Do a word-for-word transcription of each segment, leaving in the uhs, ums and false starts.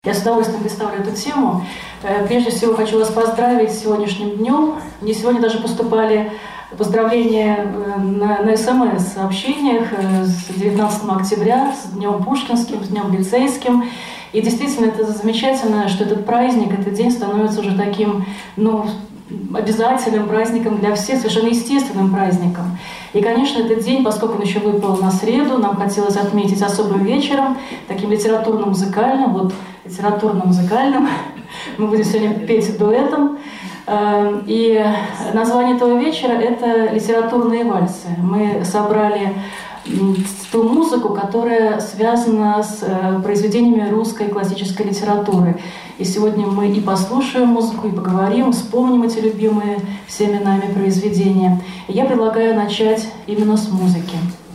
Я с удовольствием представлю эту тему. Прежде всего хочу вас поздравить с сегодняшним днем. Мне сегодня даже поступали поздравления на, на СМС-сообщениях с девятнадцатого октября, с Днем Пушкинским, с Днем Лицейским. И действительно, это замечательно, что этот праздник, этот день становится уже таким, ну, обязательным праздником для всех, совершенно естественным праздником. И, конечно, этот день, поскольку он еще выпал на среду, нам хотелось отметить особым вечером, таким литературно-музыкальным, вот литературно-музыкальным. Мы будем сегодня петь дуэтом. И название этого вечера – это «Литературные вальсы». Мы собрали ту музыку, которая связана с произведениями русской классической литературы. И сегодня мы и послушаем музыку, и поговорим, вспомним эти любимые всеми нами произведения. И я предлагаю начать именно с музыки.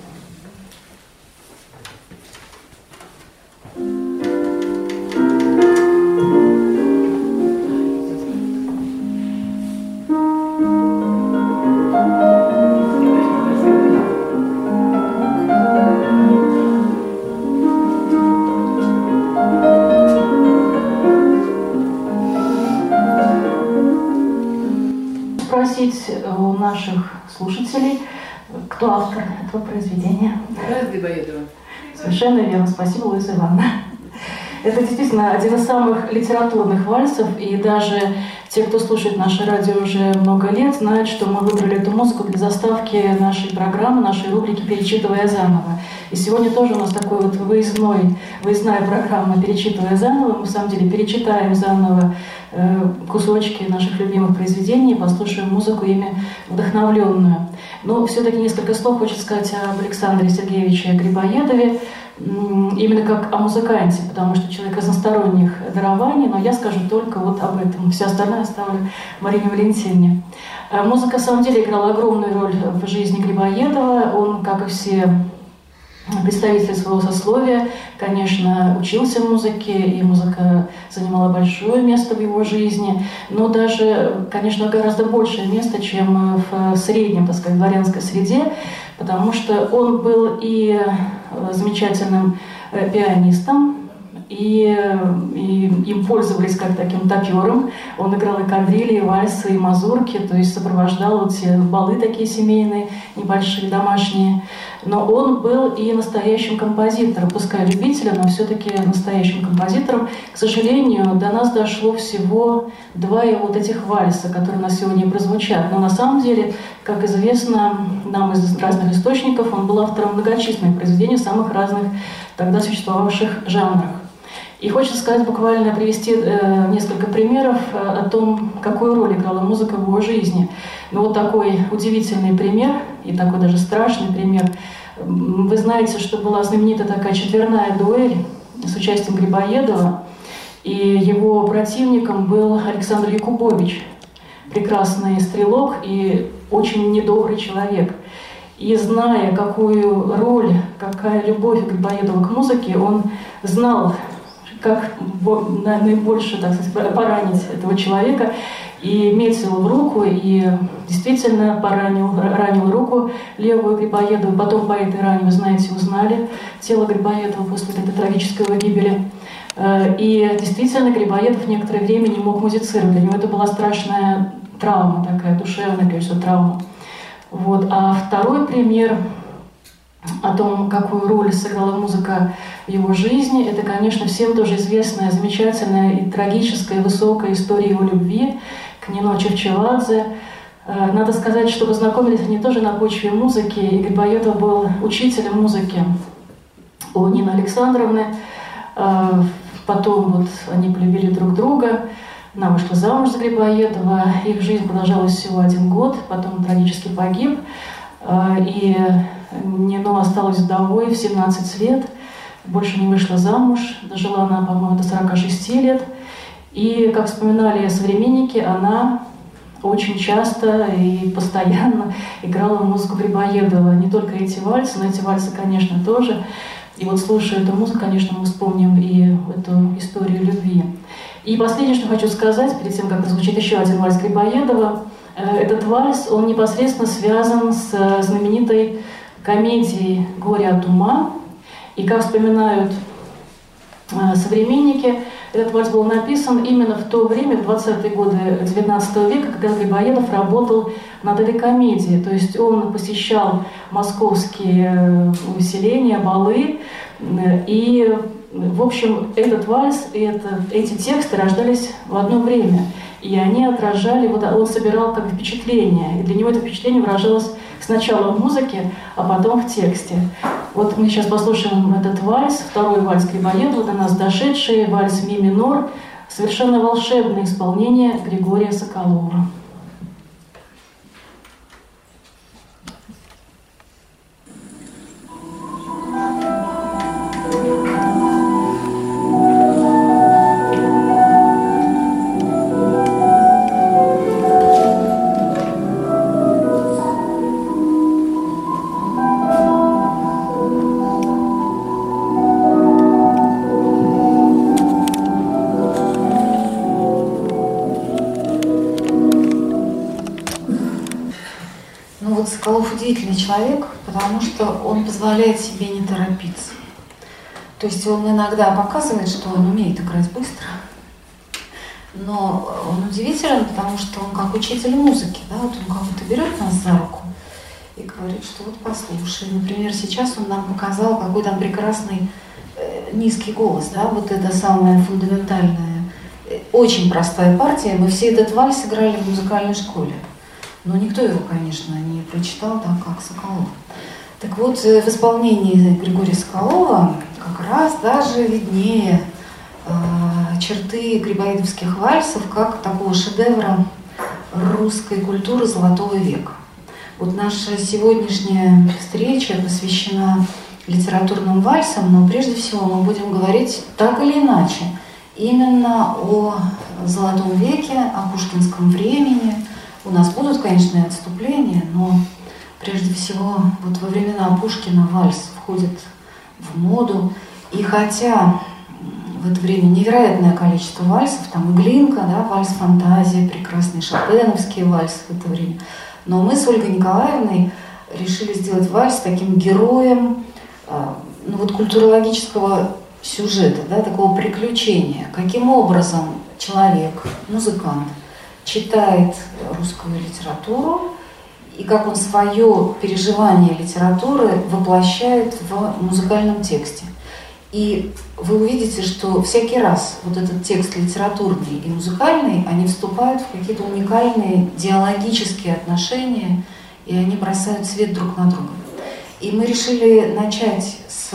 У наших слушателей, кто автор этого произведения? Луиза Грибоедова. Совершенно верно. Спасибо, Луиза Ивановна. Это действительно один из самых литературных вальсов, и даже те, кто слушает наше радио уже много лет, знают, что мы выбрали эту музыку для заставки нашей программы, нашей рубрики «Перечитывая заново». И сегодня тоже у нас такой вот выездной, выездная программа «Перечитывая заново». Мы, на самом деле, перечитаем заново э, кусочки наших любимых произведений, послушаем музыку ими вдохновленную. Но все-таки несколько слов хочется сказать об Александре Сергеевиче Грибоедове, именно как о музыканте, потому что человек разносторонних дарований, но я скажу только вот об этом. Все остальное оставлю Марине Валентиновне. Музыка, на самом деле, играла огромную роль в жизни Грибоедова. Он, как и все представители своего сословия, конечно, учился музыке, и музыка занимала большое место в его жизни, но даже, конечно, гораздо большее место, чем в среднем, так сказать, дворянской среде, потому что он был и замечательным пианистом, и, и им пользовались как таким топером. Он играл и кадрили, и вальсы, и мазурки, то есть сопровождал вот все балы такие семейные, небольшие, домашние. Но он был и настоящим композитором, пускай любителем, но все-таки настоящим композитором. К сожалению, до нас дошло всего два его вот этих вальса, которые у нас сегодня прозвучат. Но на самом деле, как известно нам из разных источников, он был автором многочисленных произведений в самых разных тогда существовавших жанрах. И хочется сказать, буквально привести э, несколько примеров э, о том, какую роль играла музыка в его жизни. Ну вот такой удивительный пример, и такой даже страшный пример. Вы знаете, что была знаменитая такая четверная дуэль с участием Грибоедова, и его противником был Александр Якубович, прекрасный стрелок и очень недобрый человек. И зная, какую роль, какая любовь Грибоедова к музыке, он знал, как наибольше, так сказать, поранить этого человека, и метил в руку, и действительно поранил, ранил руку левую Грибоедову. Потом по этой ране, вы знаете, узнали тело Грибоедова после этой трагической его гибели. И действительно Грибоедов некоторое время не мог музицировать. Для него это была страшная травма, такая душевная, конечно, травма. Вот. А второй пример о том, какую роль сыграла музыка в его жизни, это, конечно, всем тоже известная, замечательная и трагическая, высокая история его любви к Нино Чевчеладзе. Надо сказать, что познакомились они тоже на почве музыки, и Грибоедов был учителем музыки у Нины Александровны. Потом вот они полюбили друг друга, она вышла замуж за Грибоедова, их жизнь продолжалась всего один год, потом он трагически погиб, и Нино осталась вдовой в семнадцать лет, больше не вышла замуж, дожила она, по-моему, до сорока шести лет. И, как вспоминали современники, она очень часто и постоянно играла музыку Грибоедова. Не только эти вальсы, но эти вальсы, конечно, тоже. И вот слушая эту музыку, конечно, мы вспомним и эту историю любви. И последнее, что хочу сказать, перед тем, как прозвучит еще один вальс Грибоедова, этот вальс, он непосредственно связан с знаменитой комедией «Горе от ума». И, как вспоминают современники, Этот вальс был написан именно в то время, в двадцатые годы девятнадцатого века, когда Грибоедов работал над этой комедией. То есть он посещал московские увеселения, балы, и, в общем, этот вальс и это, эти тексты рождались в одно время. И они отражали, вот он собирал как впечатление, и для него это впечатление выражалось сначала в музыке, а потом в тексте. Вот мы сейчас послушаем этот вальс, второй вальс Грибоедова, до нас дошедший, вальс ми минор, совершенно волшебное исполнение Григория Соколова. Соколов удивительный человек, потому что он позволяет себе не торопиться. То есть он иногда показывает, что он умеет играть быстро, но он удивителен, потому что он как учитель музыки, да, вот он как-то берет нас за руку и говорит, что вот послушай. Например, сейчас он нам показал, какой там прекрасный э, низкий голос, да, вот это самая фундаментальная, э, очень простая партия. Мы все этот вальс играли в музыкальной школе. Но никто его, конечно, не прочитал так, как Соколов. Так вот, в исполнении Григория Соколова как раз даже виднее э, черты грибоедовских вальсов как такого шедевра русской культуры золотого века. Вот наша сегодняшняя встреча посвящена литературным вальсам, но прежде всего мы будем говорить так или иначе именно о золотом веке, о пушкинском времени. У нас будут, конечно, и отступления, но прежде всего вот во времена Пушкина вальс входит в моду. И хотя в это время невероятное количество вальсов, там и Глинка, да, вальс-фантазия, прекрасные шопеновские вальсы в это время, но мы с Ольгой Николаевной решили сделать вальс таким героем ну, вот, культурологического сюжета, да, такого приключения. Каким образом человек, музыкант, читает русскую литературу, и как он свое переживание литературы воплощает в музыкальном тексте. И вы увидите, что всякий раз вот этот текст литературный и музыкальный, они вступают в какие-то уникальные диалогические отношения, и они бросают свет друг на друга. И мы решили начать с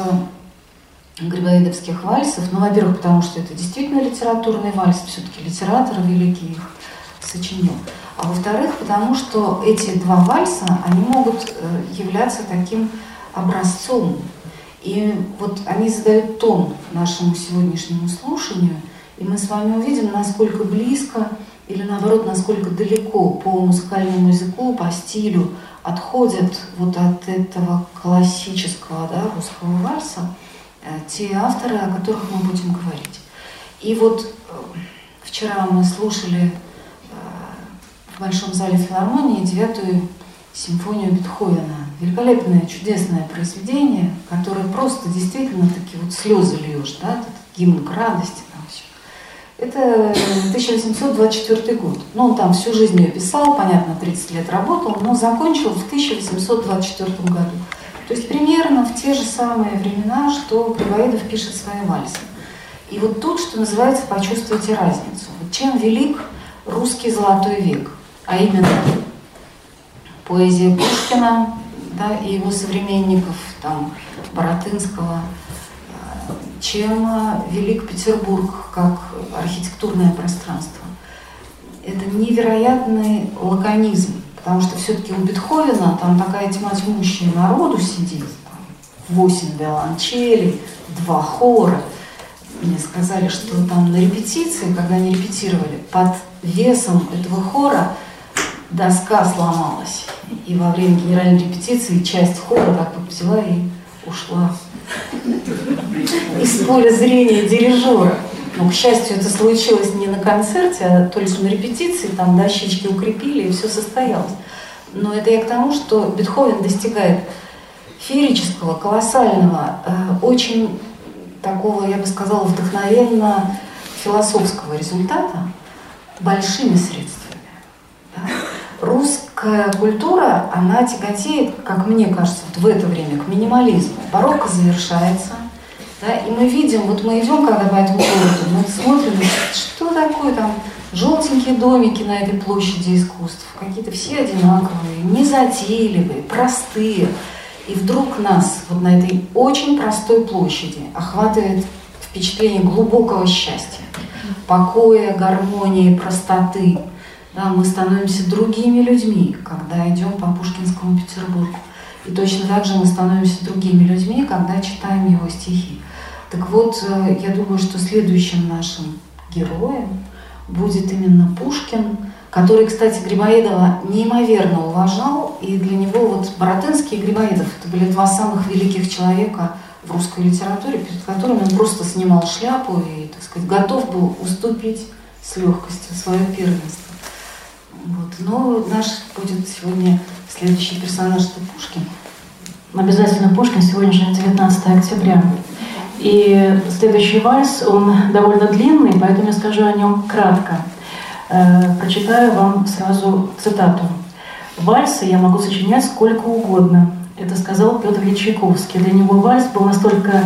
грибоедовских вальсов, ну, во-первых, потому что это действительно литературный вальс, все-таки литератор великий их сочинил. А во-вторых, потому что эти два вальса, они могут являться таким образцом. И вот они задают тон нашему сегодняшнему слушанию, и мы с вами увидим, насколько близко или, наоборот, насколько далеко по музыкальному языку, по стилю отходят вот от этого классического, да, русского вальса те авторы, о которых мы будем говорить. И вот вчера мы слушали в Большом зале филармонии девятую симфонию Бетховена. Великолепное, чудесное произведение, которое просто действительно такие вот слезы льешь, да, этот гимн к радости. Там все. Это тысяча восемьсот двадцать четвёртый год. Ну, он там всю жизнь ее писал, понятно, тридцать лет работал, но закончил в тысяча восемьсот двадцать четвёртом году. То есть примерно в те же самые времена, что Грибоедов пишет свои вальсы. И вот тут, что называется, почувствуйте разницу. Вот чем велик русский золотой век, а именно поэзия Пушкина, да, и его современников, там, Баратынского, чем велик Петербург как архитектурное пространство. Это невероятный лаконизм, потому что все-таки у Бетховена там такая тьма тьмущая народу сидит, восемь виолончелей, два хора. Мне сказали, что там на репетиции, когда они репетировали, под весом этого хора доска сломалась. И во время генеральной репетиции часть хора так вот взяла и ушла из поля зрения дирижера. Но, к счастью, это случилось не на концерте, а только на репетиции, там дощечки укрепили, и все состоялось. Но это я к тому, что Бетховен достигает феерического, колоссального, очень такого, я бы сказала, вдохновенно философского результата большими средствами. Да? Русская культура, она тяготеет, как мне кажется, вот в это время к минимализму. Барокко завершается, да, и мы видим, вот мы идем, когда по этому городу, мы смотрим, что такое там желтенькие домики на этой площади искусств, какие-то все одинаковые, незатейливые, простые. И вдруг нас вот на этой очень простой площади охватывает впечатление глубокого счастья, покоя, гармонии, простоты. Да, мы становимся другими людьми, когда идем по Пушкинскому Петербургу. И точно так же мы становимся другими людьми, когда читаем его стихи. Так вот, я думаю, что следующим нашим героем будет именно Пушкин, который, кстати, Грибоедова неимоверно уважал, и для него вот Баратынский и Грибоедов – это были два самых великих человека в русской литературе, перед которыми он просто снимал шляпу и, так сказать, готов был уступить с легкостью свое первенство. Вот. Но наш будет сегодня следующий персонаж – это Пушкин. Обязательно Пушкин, сегодня же девятнадцатое октября. И следующий вальс, он довольно длинный, поэтому я скажу о нем кратко. Э, прочитаю вам сразу цитату. «Вальсы я могу сочинять сколько угодно». Это сказал Петр Ильич Чайковский. Для него вальс был настолько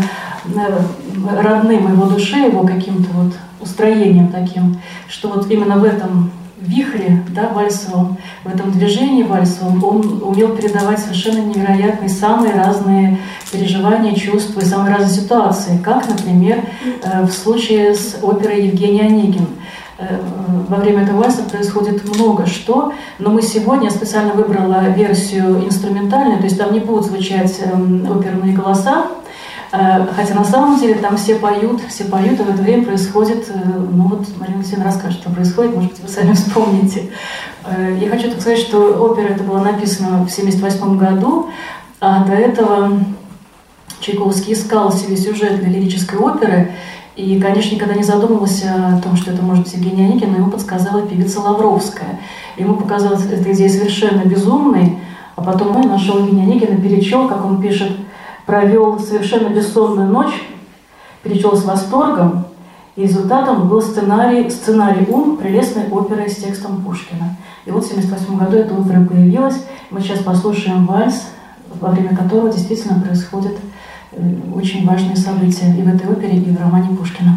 родным его душе, его каким-то вот устроением таким, что вот именно в этом вихре, да, вальсовом, в этом движении вальсовом он умел передавать совершенно невероятные, самые разные переживания, чувства и самые разные ситуации, как, например, в случае с оперой Евгений Онегин. Во время этого вальса происходит много что, но мы сегодня, я специально выбрала версию инструментальную, то есть там не будут звучать оперные голоса, хотя на самом деле там все поют, все поют, и в это время происходит, ну вот Марина Алексеевна расскажет, что происходит, может быть, вы сами вспомните. Я хочу так сказать, что опера эта была написана в семьдесят восьмом году, а до этого Чайковский искал себе сюжет для лирической оперы, и, конечно, никогда не задумывался о том, что это может быть Евгений Онегин, но ему подсказала певица Лавровская. Ему показалась эта идея совершенно безумной, а потом он нашел Евгения Онегина, перечел, как он пишет, провел совершенно бессонную ночь, перечел с восторгом, и результатом был сценарий, сценарий «Ум» прелестной оперы с текстом Пушкина. И вот в семьдесят восьмом году эта опера появилась. Мы сейчас послушаем вальс, во время которого действительно происходят очень важные события и в этой опере, и в романе Пушкина.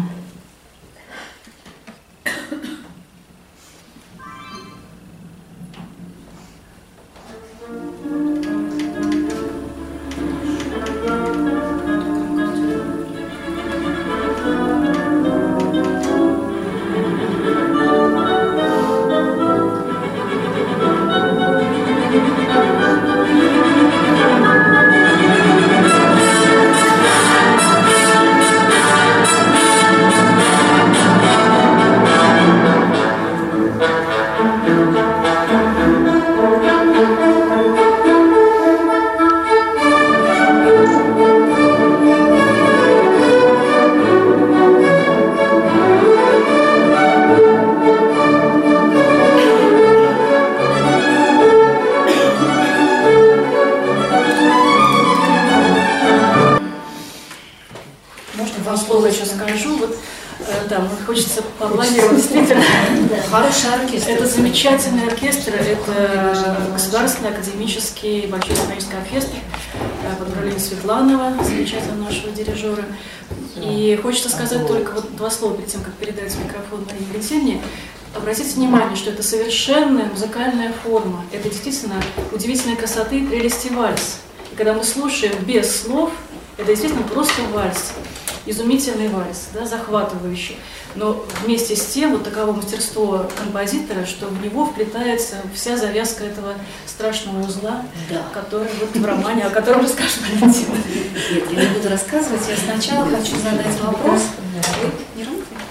Хочется поаплодировать, действительно. Хороший оркестр. Это замечательный оркестр, это государственный академический большой симфонический оркестр под управлением Светланова, замечательного нашего дирижера. И хочется сказать только вот два слова перед тем, как передать микрофон Марине Алексеевне. Обратите внимание, что это совершенная музыкальная форма. Это действительно удивительной красоты и прелести вальс. И когда мы слушаем без слов, это действительно просто вальс. Изумительный вальс, да, захватывающий. Но вместе с тем вот таково мастерство композитора, что в него вплетается вся завязка этого страшного узла, да, который вот в романе, о котором расскажет Валентина. Нет, я не буду рассказывать, я сначала хочу задать вопрос. Не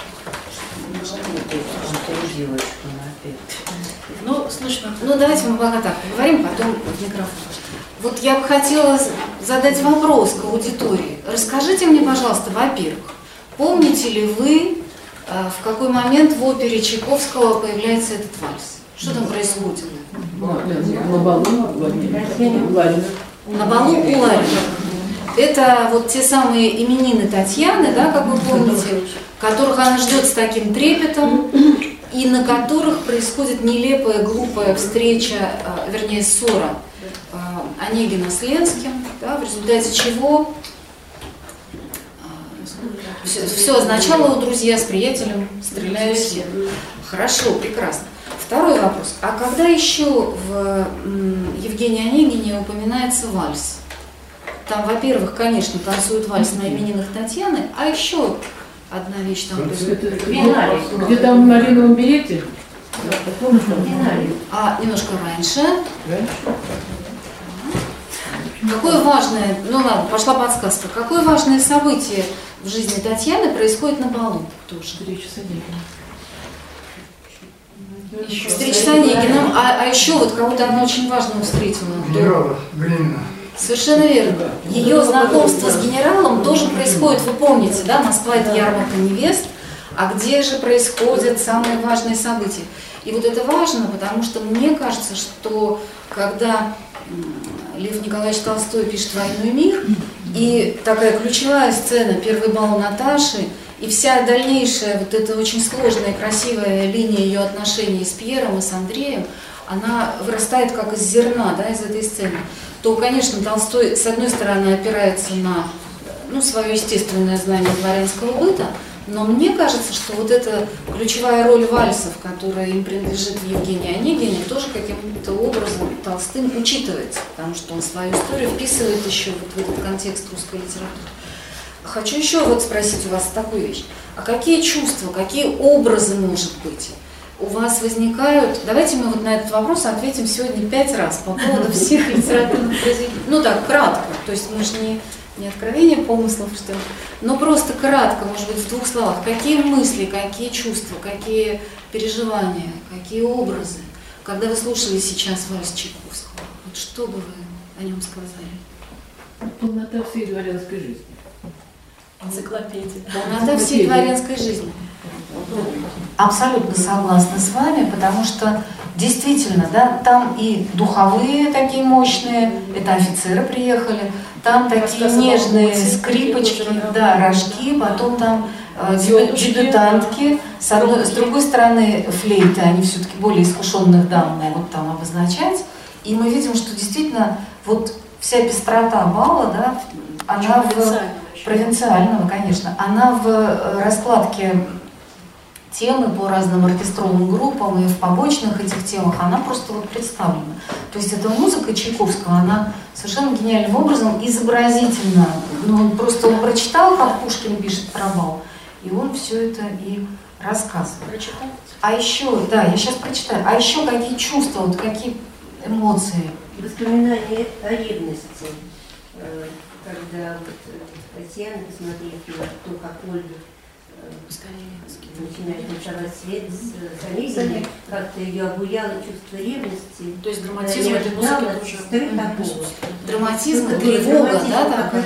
Ну, слышно. Ну, давайте мы пока так поговорим, потом в микрофон. Вот я бы хотела задать вопрос к аудитории. Расскажите мне, пожалуйста, во-первых, помните ли вы, в какой момент в опере Чайковского появляется этот вальс? Что там происходит? На балу у Ларина. На балу у Ларина. Это вот те самые именины Татьяны, да, как вы помните. которых она ждет с таким трепетом, и на которых происходит нелепая, глупая встреча, вернее, ссора Онегина с Ленским, да, в результате чего все, все сначала у друзья с приятелем стреляют все. Хорошо, прекрасно. Второй вопрос. А когда еще в Евгении Онегине упоминается вальс? Там, во-первых, конечно, танцуют вальс на именинах Татьяны, а еще одна вещь там происходит. Где там в малиновом берете? А немножко раньше. Какое важное, ну ладно, пошла подсказка. Какое важное событие в жизни Татьяны происходит на балу тоже? Встреча с Онегиным. Встреча с Онегиным, а, а еще вот кого-то она очень важного встретила. Генерала Глинина. Совершенно верно. Ее знакомство с генералом тоже происходит, вы помните, да, Москва — это ярмарка невест, а где же происходят самые важные события? И вот это важно, потому что мне кажется, что когда Лев Николаевич Толстой пишет «Войну и мир», и такая ключевая сцена, первый бал Наташи, и вся дальнейшая вот эта очень сложная и красивая линия ее отношений с Пьером и с Андреем, она вырастает как из зерна, да, из этой сцены, то, конечно, Толстой, с одной стороны, опирается на, ну, свое естественное знание дворянского быта, но мне кажется, что вот эта ключевая роль вальсов, которая им принадлежит в Евгении Онегине, тоже каким-то образом Толстым учитывается, потому что он свою историю вписывает еще вот в этот контекст русской литературы. Хочу еще вот спросить у вас такую вещь. А какие чувства, какие образы, может быть, у вас возникают? Давайте мы вот на этот вопрос ответим сегодня пять раз по поводу всех литературных произведений. Ну так, кратко. То есть мы же не, не откровение помыслов, что ли, но просто кратко, может быть, в двух словах. Какие мысли, какие чувства, какие переживания, какие образы, когда вы слушали сейчас вальс Чайковского? Вот что бы вы о нем сказали? Полнота всей дворянской жизни. Энциклопедия. Полнота всей дворянской жизни. Абсолютно согласна с вами, потому что действительно, да, там и духовые такие мощные, это офицеры приехали, там такие нежные скрипочки, да, рожки, потом там э, дебютантки, с, одной, с другой стороны флейты, они все-таки более искушенных дам могут там обозначать, и мы видим, что действительно вот вся пестрота бала, да, она в провинциального, конечно, она в раскладке темы по разным оркестровым группам и в побочных этих темах, она просто вот представлена. То есть эта музыка Чайковского, она совершенно гениальным образом изобразительна. Ну, он просто он прочитал, как Пушкин пишет про бал, и он все это и рассказывает. Прочитал? А еще, да, я сейчас прочитаю, а еще какие чувства, вот какие эмоции? Воспоминания о ревности, когда вот Татьяна, посмотрев на то, как Ольга начинает танцевать свет с Онегиным, как-то ее обуяло чувство ревности. То есть драматизм этой музыки тоже. Драматизм, тревога, да, такая?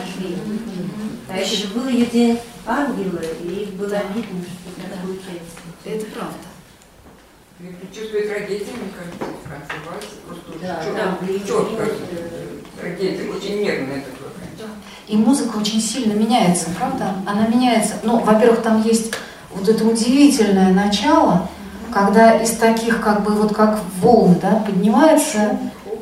А еще был ее день ангела, и было видно, что так получается. Это правда. Чувствует трагедию, мне кажется, Франция Вальс, просто Да, четко, четко трагедия, очень нервная такая. И музыка очень сильно меняется, правда? Она меняется. Ну, во-первых, там есть вот это удивительное начало, когда из таких, как бы, вот как волны, да, поднимается,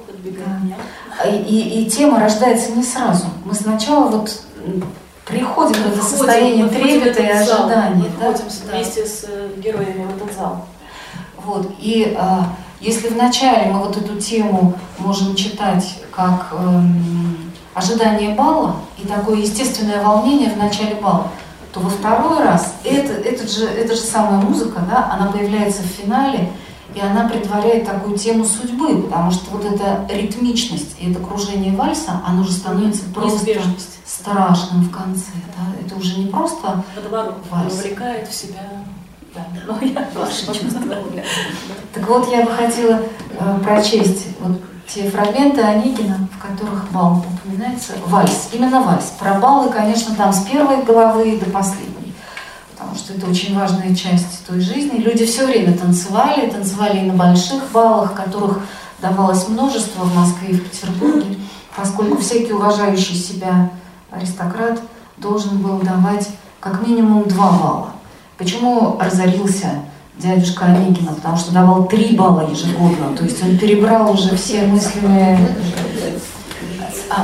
да, и, и, и тема рождается не сразу. Мы сначала вот приходим в это состояние трепета и ожидания. Мы входим вместе с героями в этот зал. Вот, и а, если вначале мы вот эту тему можем читать как эм, ожидание бала и такое естественное волнение в начале бала, то во второй раз это, это же, эта же самая музыка, да, она появляется в финале, и она предваряет такую тему судьбы, потому что вот эта ритмичность и это кружение вальса, оно уже становится просто страшным в конце. Да? Это уже не просто вальс. Увлекает в себя. Да, но я ваши чувства. Так вот, я бы хотела э, прочесть вот те фрагменты Онегина, в которых бал упоминается. Вальс, именно вальс. Про балы, конечно, там с первой главы до последней, потому что это очень важная часть той жизни. Люди все время танцевали, танцевали и на больших балах, которых давалось множество в Москве и в Петербурге, поскольку всякий уважающий себя аристократ должен был давать как минимум два бала. Почему разорился дядюшка Онегин? Потому что давал три балла ежегодно, то есть он перебрал уже все мыслимые... А,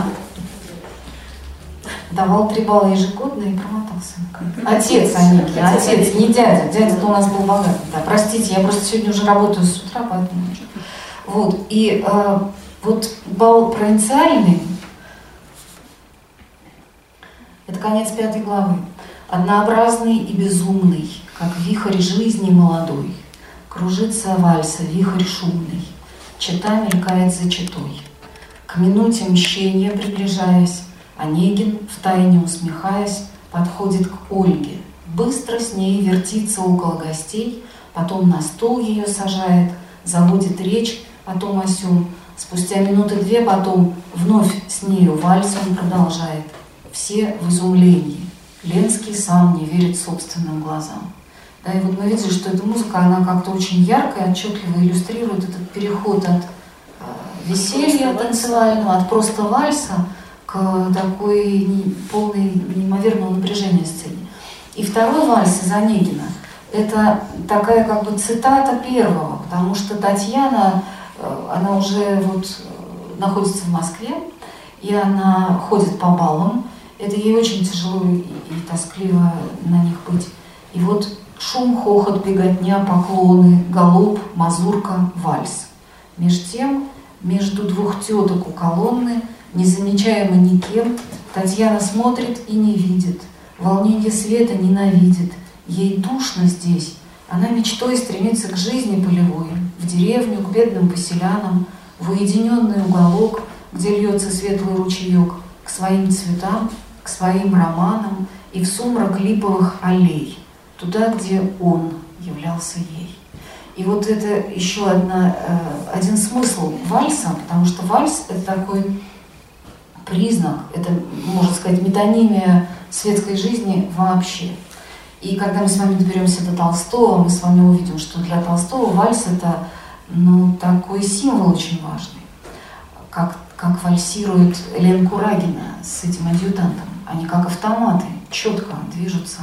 давал три балла ежегодно и промотался. Отец Онегин, отец, не дядя. Дядя-то у нас был богатый. Да, простите, я просто сегодня уже работаю с утра, поэтому... Вот, и э, вот балл провинциальный, это конец пятой главы. Однообразный и безумный, как вихрь жизни молодой, кружится вальса вихрь шумный, чета мелькает за четой. К минуте мщения приближаясь, Онегин, втайне усмехаясь, подходит к Ольге, быстро с ней вертится около гостей, потом на стол ее сажает, заводит речь о том о сём. Спустя минуты две потом вновь с нею вальс он продолжает. Все в изумлении. Ленский сам не верит собственным глазам. Да, и вот мы видели, что эта музыка, она как-то очень ярко и отчетливо иллюстрирует этот переход от э, веселья танцевального, от просто вальса к такой не, полной неимоверного напряжения сцене. И второй вальс из Онегина – это такая как бы цитата первого, потому что Татьяна, э, она уже вот находится в Москве, и она ходит по балам. Это ей очень тяжело и, и тоскливо на них быть. И вот шум, хохот, беготня, поклоны, галоп, мазурка, вальс. Меж тем, между двух теток у колонны, незамечаемо никем, Татьяна смотрит и не видит, волнение света ненавидит. Ей душно здесь, она мечтой стремится к жизни полевой, в деревню, к бедным поселянам, в уединенный уголок, где льется светлый ручеек, к своим цветам, к своим романам и в сумрак липовых аллей, туда, где он являлся ей. И вот это еще одна, один смысл вальса, потому что вальс – это такой признак, это, можно сказать, метонимия светской жизни вообще. И когда мы с вами доберемся до Толстого, мы с вами увидим, что для Толстого вальс – это ну, такой символ очень важный, как, как вальсирует Лена Курагина с этим адъютантом. Они как автоматы, четко движутся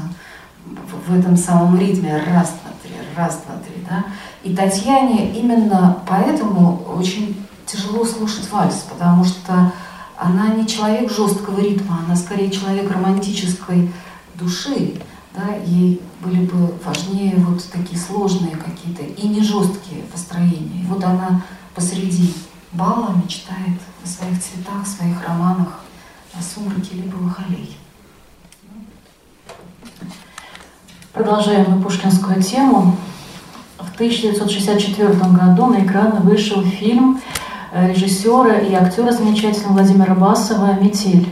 в, в этом самом ритме раз, два, три, раз, два, три, да. И Татьяне именно поэтому очень тяжело слушать вальс, потому что она не человек жесткого ритма, она скорее человек романтической души, да, ей были бы важнее вот такие сложные какие-то и не жесткие построения. И вот она посреди бала мечтает о своих цветах, своих романах, о сумраке липовых аллей. Продолжаем мы пушкинскую тему. В тысяча девятьсот шестьдесят четвёртом году на экраны вышел фильм режиссера и актера замечательного Владимира Басова «Метель».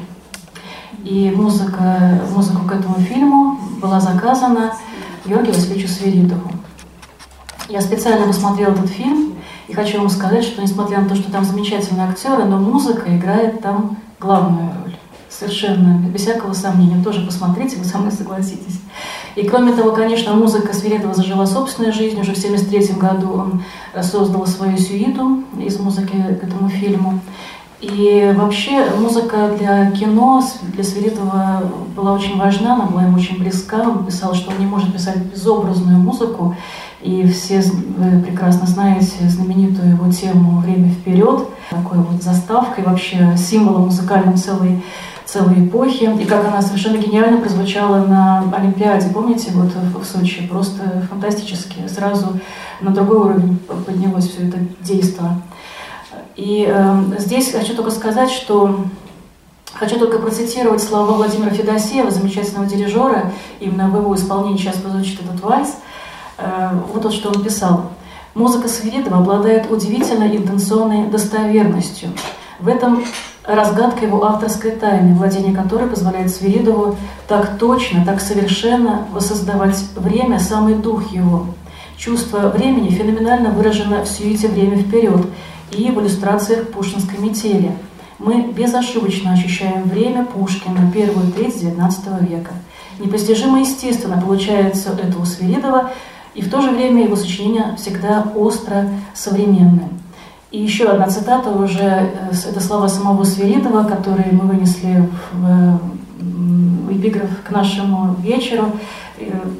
И музыка, музыку к этому фильму была заказана Георгию Васильевичу Свиридову. Я специально посмотрела этот фильм и хочу вам сказать, что несмотря на то, что там замечательные актеры, но музыка играет там главную роль. Совершенно, без всякого сомнения. Тоже посмотрите, вы со мной согласитесь. И кроме того, конечно, музыка Свиридова зажила собственной жизнью. Уже в тысяча девятьсот семьдесят третьем году он создал свою сюиту из музыки к этому фильму. И вообще музыка для кино, для Свиридова была очень важна, она была ему очень близка. Он писал, что он не может писать безобразную музыку. И все вы прекрасно знаете знаменитую его тему «Время вперед», такой вот заставкой, вообще символом музыкальным целой, целой эпохи. И как она совершенно гениально прозвучала на Олимпиаде, помните, вот в Сочи, просто фантастически. Сразу на другой уровень поднялось все это действо. И э, здесь хочу только сказать, что хочу только процитировать слова Владимира Федосеева, замечательного дирижера. Именно в его исполнении сейчас прозвучит этот вальс. Э, вот то, что он писал. «Музыка Свиридова обладает удивительной интенционной достоверностью. В этом разгадка его авторской тайны, владение которой позволяет Свиридову так точно, так совершенно воссоздавать время, самый дух его. Чувство времени феноменально выражено в сюите «Время вперед» и в иллюстрациях пушкинской «Метели». Мы безошибочно ощущаем время Пушкина, первую треть девятнадцатого века. Непостижимо естественно получается это у Свиридова, и в то же время его сочинения всегда остро современны». И еще одна цитата уже, это слова самого Свиридова, которые мы вынесли в эпиграф к нашему вечеру,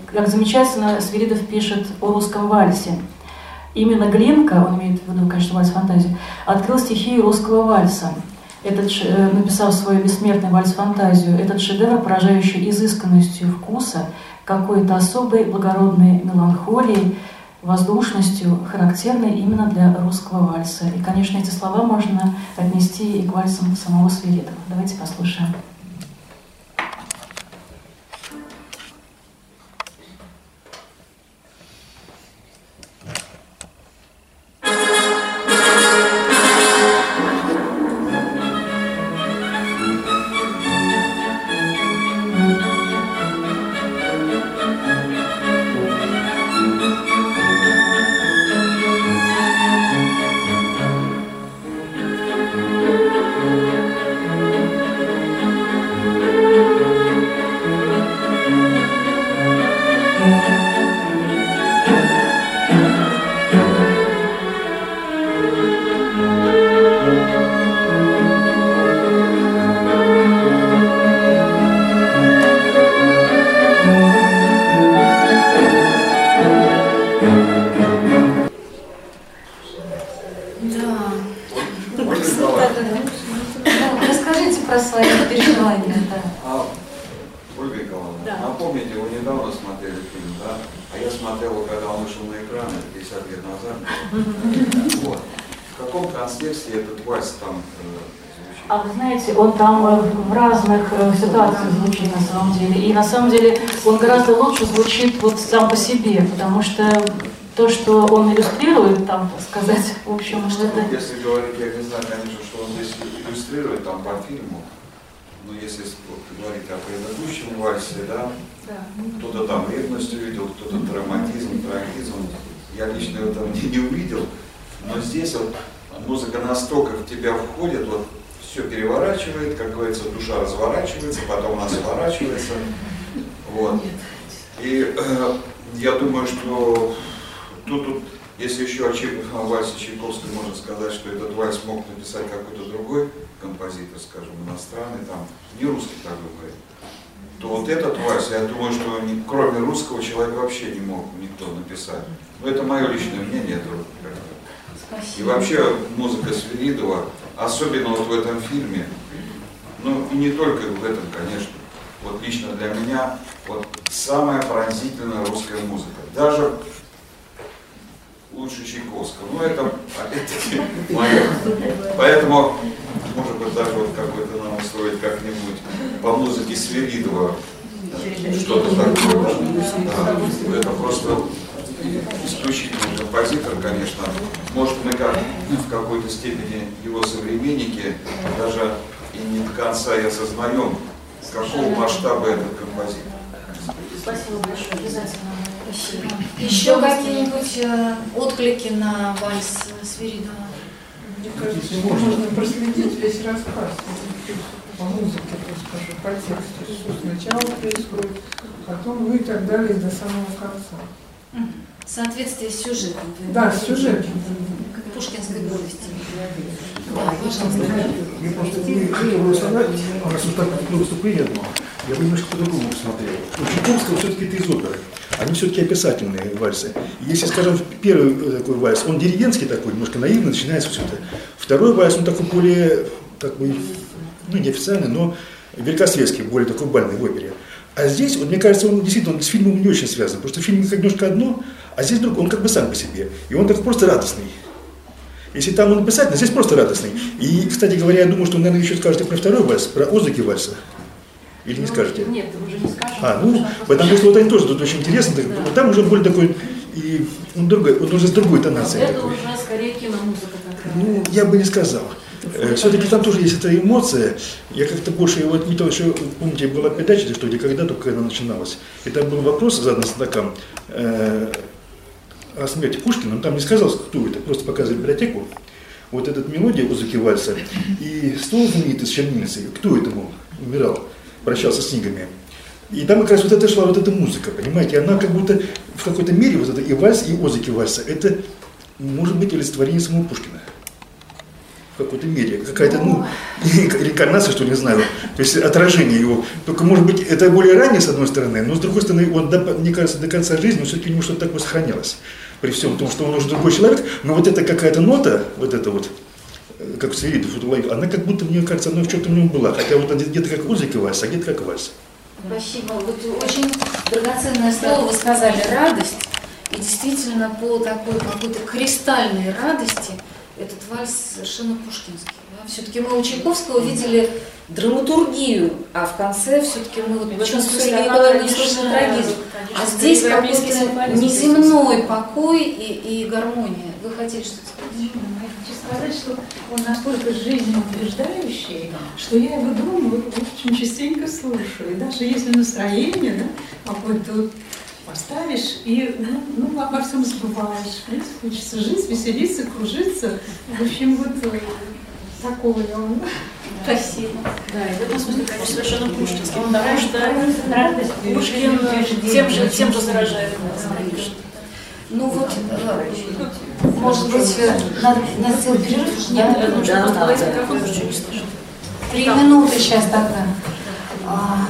как замечательно Свиридов пишет о русском вальсе. Именно Глинка, он имеет в виду, конечно, вальс-фантазию, открыл стихию русского вальса. Этот, написав свою бессмертную вальс-фантазию, этот шедевр, поражающий изысканностью вкуса, какой-то особой благородной меланхолией, воздушностью, характерной именно для русского вальса. И, конечно, эти слова можно отнести и к вальсам самого Свиридова. Давайте послушаем. А вы знаете, он там в разных ситуациях звучит на самом деле. И на самом деле он гораздо лучше звучит вот сам по себе, потому что то, что он иллюстрирует, там, так сказать, в общем, что это... Если говорить, я не знаю, конечно, что он здесь иллюстрирует там по фильму, но если говорить о предыдущем вальсе, да, да. Кто-то там ревность увидел, кто-то драматизм, трагизм. Я лично этого не, не увидел, но здесь вот музыка настолько в тебя входит, вот все переворачивает, как говорится, душа разворачивается, потом она сворачивается. Вот. И э, я думаю, что тут, тут если еще о вальсе Чайковского можно сказать, что этот вальс мог написать какой-то другой композитор, скажем, иностранный, там, не русский, так говорит, то вот этот вальс, я думаю, что ни, кроме русского человека вообще не мог никто написать. Но это мое личное мнение. Это вот и вообще музыка Свиридова, особенно вот в этом фильме, ну и не только в этом, конечно, вот лично для меня, вот самая пронзительная русская музыка. Даже лучше Чайковского. Ну это опять-таки мое. Поэтому, может быть, даже вот какой-то нам устроить как-нибудь по музыке Свиридова что-то такое. Да, это просто исключительный композитор, конечно. Может, мы как в какой-то степени его современники даже и не до конца и осознаем, какого масштаба этот композитор. Спасибо большое, обязательно. Спасибо. Еще какие-нибудь э, отклики на вальс Свиридова? Мне кажется, можно проследить весь рассказ по музыке, так скажем, по тексту. Что сначала происходит, потом, ну и так далее, до самого конца. Соответствие с сюжетом. Да, с сюжетом. Как пушкинской повести. Да, пожалуйста. Я просто не хотел сказать, раз уж так выступление было, я бы немножко по-другому смотрел. У Чайковского все-таки это из оперы. Они все-таки описательные вальсы. Если, скажем, первый такой вальс, он диригентский такой, немножко наивный, начинается все это. Второй вальс, он такой более, такой, ну не официальный, но великосветский, более такой бальный в опере. А здесь, вот, мне кажется, он действительно он с фильмом не очень связан, потому что фильм как немножко одно, а здесь другое, он как бы сам по себе. И он так просто радостный. Если там он описательный, здесь просто радостный. И, кстати говоря, я думаю, что, наверное, еще скажете про второй вальс, про озыки вальса. Или не ну, скажете? Нет, уже не скажем. А, ну, потому что вот они тоже тут очень интересно. Да. Вот там уже более такой, и он, другой, он уже с другой тонацией. Это такой. уже скорее киномузыка такая. Ну, я бы не сказал. Все-таки там тоже есть эта эмоция. Я как-то больше, вот не то, еще, помните, была передача, что где когда только она начиналась. И там был вопрос задан знаком э, о смерти Пушкина. Он там не сказал, кто это, просто показывали библиотеку. Вот эта мелодия «Озыки вальса» и стол знаменитый с чернильницей. Кто это был? Умирал, прощался с книгами. И там как раз вот это шла вот эта музыка, понимаете? И она как будто в какой-то мере, вот это и вальс, и «Озыки вальса», это может быть олицетворение самого Пушкина. какой-то мере. Какая-то, ну, реинкарнация, что ли, не знаю. То есть отражение его. Только, может быть, это более ранее, с одной стороны, но с другой стороны, он, до, мне кажется, до конца жизни все-таки у него что-то такое сохранялось. При всем том, что он уже другой человек, но вот эта какая-то нота, вот эта вот, как в Свиридов, она как будто, мне кажется, она в чем-то в нем была. Хотя вот где-то как музыка вальс, а где-то как вальс. Спасибо. Вот очень драгоценное слово вы сказали — радость. И действительно, по такой какой-то кристальной радости этот вальс совершенно пушкинский. Да? Все-таки мы у Чайковского видели драматургию, а в конце все-таки мы вот почувствовали Николая слышали трагизм. А здесь какой-то неземной покой и, и гармония. Вы хотели что-то сказать? Я хочу сказать, что он настолько жизнеутверждающий, что я его думаю, очень частенько слушаю. И даже если настроение, да, какое-то поставишь и ну, ну, обо всем забываешь. В принципе, хочется жить, веселиться, кружиться. В общем, вот такой он. Спасибо. Да, и в этом смысле, конечно, совершенно пушкинский, потому что Пушкин тем же, тем же заражает нас. Ну вот, может быть, надо, надо сделать перерыв? Нет, да? Нужно да, просто давайте микрофон, потому что не слышу. Три минуты сейчас тогда. А,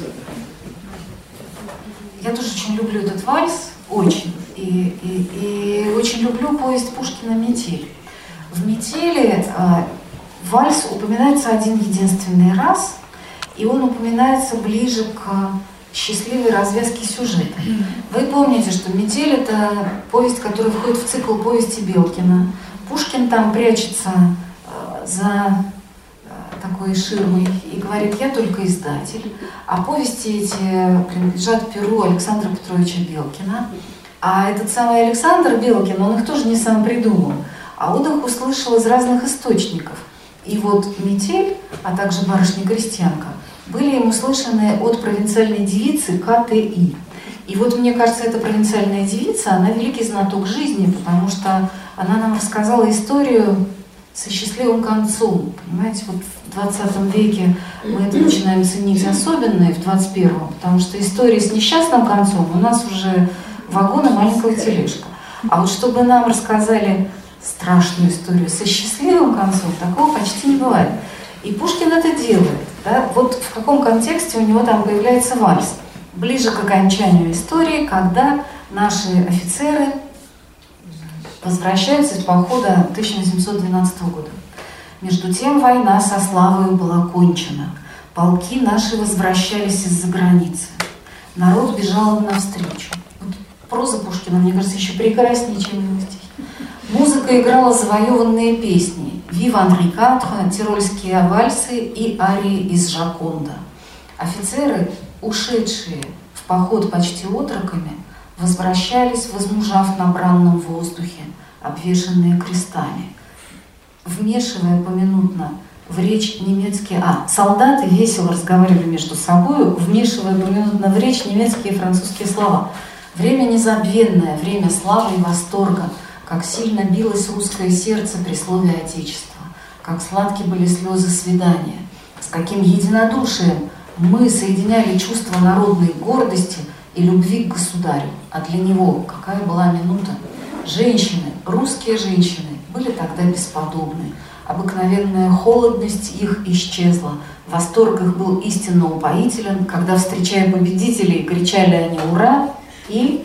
я тоже очень люблю этот вальс, очень. И, и, и очень люблю повесть Пушкина «Метель». В «Метели» а, вальс упоминается один единственный раз, и он упоминается ближе к счастливой развязке сюжета. Вы помните, что «Метель» — это повесть, которая входит в цикл повести Белкина. Пушкин там прячется э, за э, такой ширмой и говорит: «Я только издатель». А повести эти принадлежат перу Александра Петровича Белкина. А этот самый Александр Белкин, он их тоже не сам придумал, а он их услышал из разных источников. И вот «Метель», а также «Барышня-крестьянка» были ему слышаны от провинциальной девицы К Т И. И вот, мне кажется, эта провинциальная девица, она великий знаток жизни, потому что она нам рассказала историю со счастливым концом. Понимаете, вот в двадцатом веке мы это начинаем ценить особенно, и в двадцать первом, потому что истории с несчастным концом у нас уже вагон и маленькая тележка. А вот чтобы нам рассказали страшную историю со счастливым концом, такого почти не бывает. И Пушкин это делает. Да? Вот в каком контексте у него там появляется вальс. Ближе к окончанию истории, когда наши офицеры возвращаются из похода тысяча восемьсот двенадцатого года. Между тем война со славою была кончена. Полки наши возвращались из-за границы. Народ бежал им навстречу. Вот проза Пушкина, мне кажется, еще прекраснее, чем его стихи. Музыка играла завоеванные песни: «Вив Анри Катре», тирольские вальсы и арии из «Жаконда». Офицеры, ушедшие в поход почти отроками, возвращались, возмужав на бранном воздухе, обвешанные крестами, вмешивая поминутно в речь немецкие... А, солдаты весело разговаривали между собой, вмешивая поминутно в речь немецкие и французские слова. Время незабвенное, время славы и восторга, как сильно билось русское сердце при слове «Отечество», как сладки были слезы свидания, с каким единодушием мы соединяли чувство народной гордости и любви к государю. А для него какая была минута? Женщины, русские женщины, были тогда бесподобны. Обыкновенная холодность их исчезла. Восторг их был истинно упоителен, когда, встречая победителей, кричали они «Ура!» и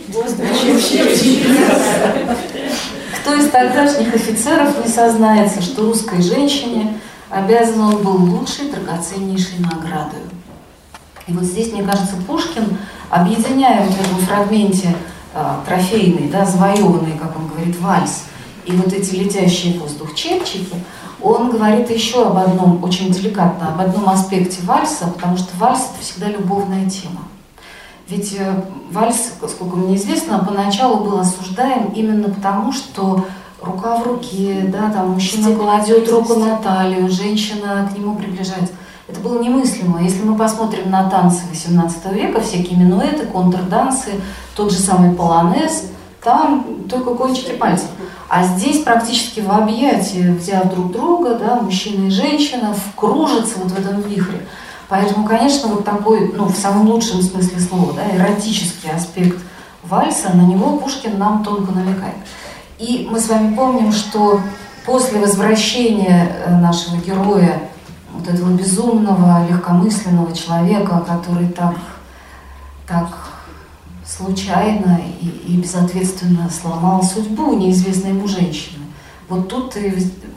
кто из тогдашних офицеров не сознается, что русской женщине обязан он был лучшей, драгоценнейшей наградой. И вот здесь, мне кажется, Пушкин, объединяя в этом фрагменте э, трофейный, да, завоеванный, как он говорит, вальс, и вот эти летящие в воздух чепчики, он говорит еще об одном, очень деликатно, об одном аспекте вальса, потому что вальс — это всегда любовная тема. Ведь вальс, сколько мне известно, поначалу был осуждаем именно потому, что рука в руке, да, там мужчина кладет руку на талию, женщина к нему приближается. Это было немыслимо. Если мы посмотрим на танцы восемнадцатого века, всякие минуэты, контрдансы, тот же самый полонез, там только кончики пальцев. А здесь практически в объятии, взяв друг друга, да, мужчина и женщина, вкружатся вот в этом вихре. Поэтому, конечно, вот такой, ну, в самом лучшем смысле слова, да, эротический аспект вальса, на него Пушкин нам тонко намекает. И мы с вами помним, что после возвращения нашего героя, вот этого безумного, легкомысленного человека, который так, так случайно и, и безответственно сломал судьбу неизвестной ему женщины. Вот тут и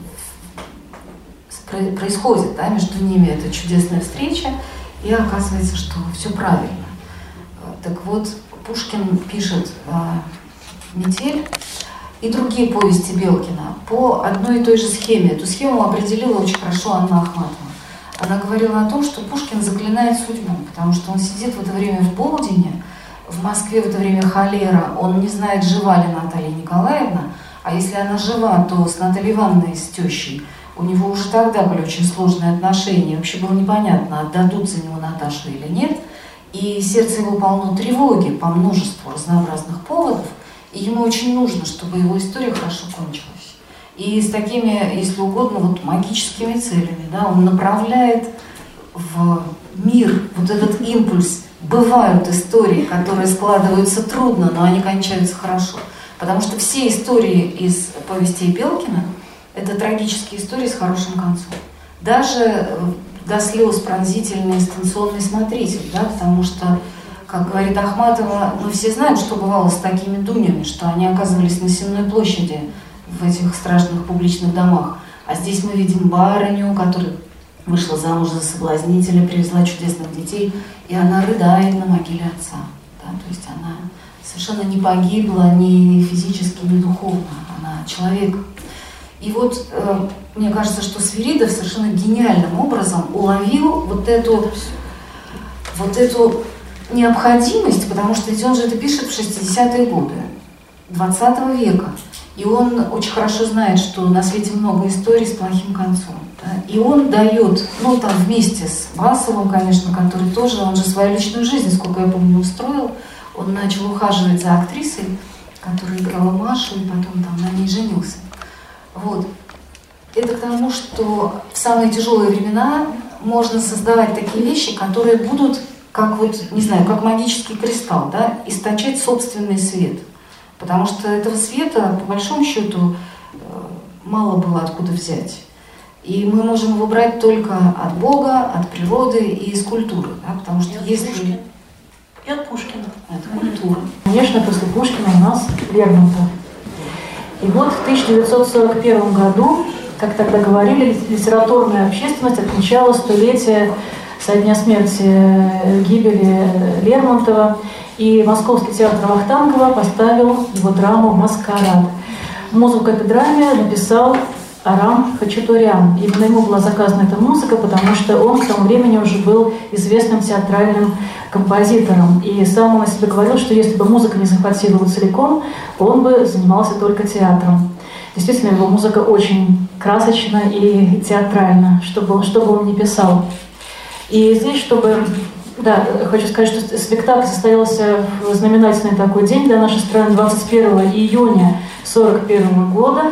происходит, да, между ними эта чудесная встреча, и оказывается, что все правильно. Так вот, Пушкин пишет «Метель» и другие повести Белкина по одной и той же схеме. Эту схему определила очень хорошо Анна Ахматова. Она говорила о том, что Пушкин заклинает судьбу, потому что он сидит в это время в Болдине, в Москве в это время холера, он не знает, жива ли Наталья Николаевна, а если она жива, то с Натальей Ивановной, с тещей, у него уже тогда были очень сложные отношения, вообще было непонятно, отдадут за него Наташу или нет, и сердце его полно тревоги по множеству разнообразных поводов, и ему очень нужно, чтобы его история хорошо кончилась. И с такими, если угодно, вот магическими целями, да, он направляет в мир вот этот импульс. Бывают истории, которые складываются трудно, но они кончаются хорошо. Потому что все истории из повестей Белкина – это трагические истории с хорошим концом. Даже до слез пронзительный станционный смотритель, да, потому что, как говорит Ахматова, мы все знаем, что бывало с такими дунями, что они оказывались на Сенной площади в этих страшных публичных домах. А здесь мы видим барыню, которая вышла замуж за соблазнителя, привезла чудесных детей, и она рыдает на могиле отца. Да? То есть она совершенно не погибла ни физически, ни духовно. Она человек. И вот э, мне кажется, что Свиридов совершенно гениальным образом уловил вот эту, вот эту необходимость, потому что ведь он же это пишет в шестидесятые годы двадцатого века. И он очень хорошо знает, что на свете много историй с плохим концом. Да? И он дает, ну там вместе с Басовым, конечно, который тоже, он же свою личную жизнь, сколько я помню, устроил. Он начал ухаживать за актрисой, которая играла Машу, и потом там на ней женился. Вот. Это к тому, что в самые тяжелые времена можно создавать такие вещи, которые будут, как вот, не знаю, как магический кристалл, да, источать собственный свет. Потому что этого света, по большому счету, мало было откуда взять. И мы можем его брать только от Бога, от природы и из культуры. Да? Потому что и если... Пушкина. И от Пушкина. Это культура. Конечно, после Пушкина у нас Лермонтов. И вот в тысяча девятьсот сорок первом году, как тогда говорили, литературная общественность отмечала столетие со дня смерти, гибели Лермонтова. И Московский театр Вахтангова поставил его драму «Маскарад». Музыку к этой драме написал Арам Хачатурян. Именно ему была заказана эта музыка, потому что он к тому времени уже был известным театральным композитором. И сам он о себе говорил, что если бы музыка не захватила его целиком, он бы занимался только театром. Действительно, его музыка очень красочна и театральна, что бы, что бы он ни писал. И здесь, чтобы... Да, хочу сказать, что спектакль состоялся в знаменательный такой день для нашей страны, двадцать первого июня сорок первого года.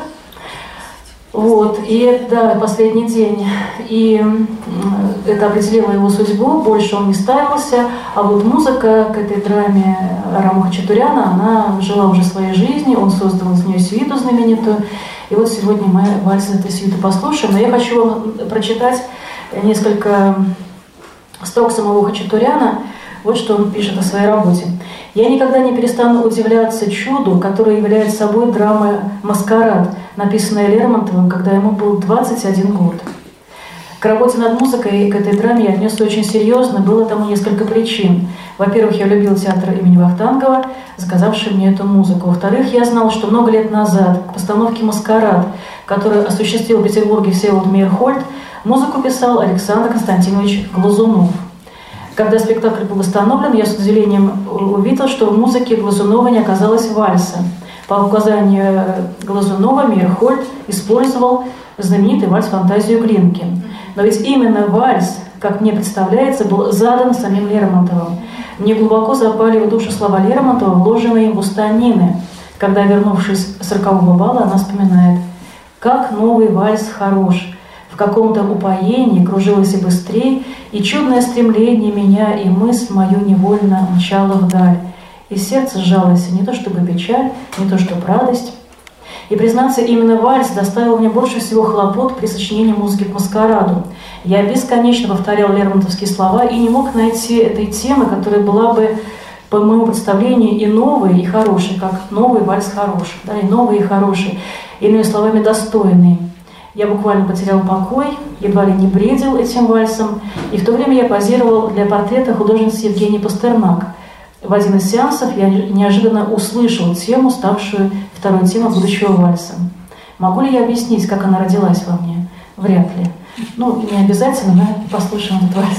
Вот, и да, последний день. И это определило его судьбу, больше он не ставился. А вот музыка к этой драме Арама Хачатуряна, она жила уже своей жизнью, он создал из нее сюиту знаменитую. И вот сегодня мы вальс этой сюиты послушаем. Но я хочу вам прочитать несколько строк самого Хачатуряна. Вот что он пишет о своей работе. «Я никогда не перестану удивляться чуду, которое является собой драма «Маскарад», написанная Лермонтовым, когда ему был двадцать один год. К работе над музыкой, к этой драме я отнесся очень серьезно, было тому несколько причин. Во-первых, я любил театр имени Вахтангова, заказавший мне эту музыку. Во-вторых, я знал, что много лет назад к постановке «Маскарад», которую осуществил в Петербурге Всеволод Мейерхольд, музыку писал Александр Константинович Глазунов. Когда спектакль был восстановлен, я с удивлением увидел, что в музыке Глазунова не оказалось вальса. По указанию Глазунова Мейерхольд использовал знаменитый вальс «Фантазию Глинки». Но ведь именно вальс, как мне представляется, был задан самим Лермонтовым. Мне глубоко запали в душу слова Лермонтова, вложенные в уста Нины. Когда, вернувшись с рокового бала, она вспоминает: «Как новый вальс хорош! В каком-то упоении кружилось и быстрее, и чудное стремление меня и мысль мою невольно мчала вдаль. И сердце сжалось не то чтобы печаль, не то чтобы радость. И, признаться, именно вальс доставил мне больше всего хлопот при сочинении музыки к «Маскараду». Я бесконечно повторял лермонтовские слова и не мог найти этой темы, которая была бы, по моему представлению, и новой, и хорошей, как новый вальс хороший, да, и новый, и хороший, иными словами, достойный. Я буквально потерял покой, едва ли не бредил этим вальсом, и в то время я позировал для портрета художницы Евгении Пастернак. В один из сеансов я неожиданно услышал тему, ставшую второй темой будущего вальса. Могу ли я объяснить, как она родилась во мне? Вряд ли. Ну, не обязательно, да? Послушаем этот вальс.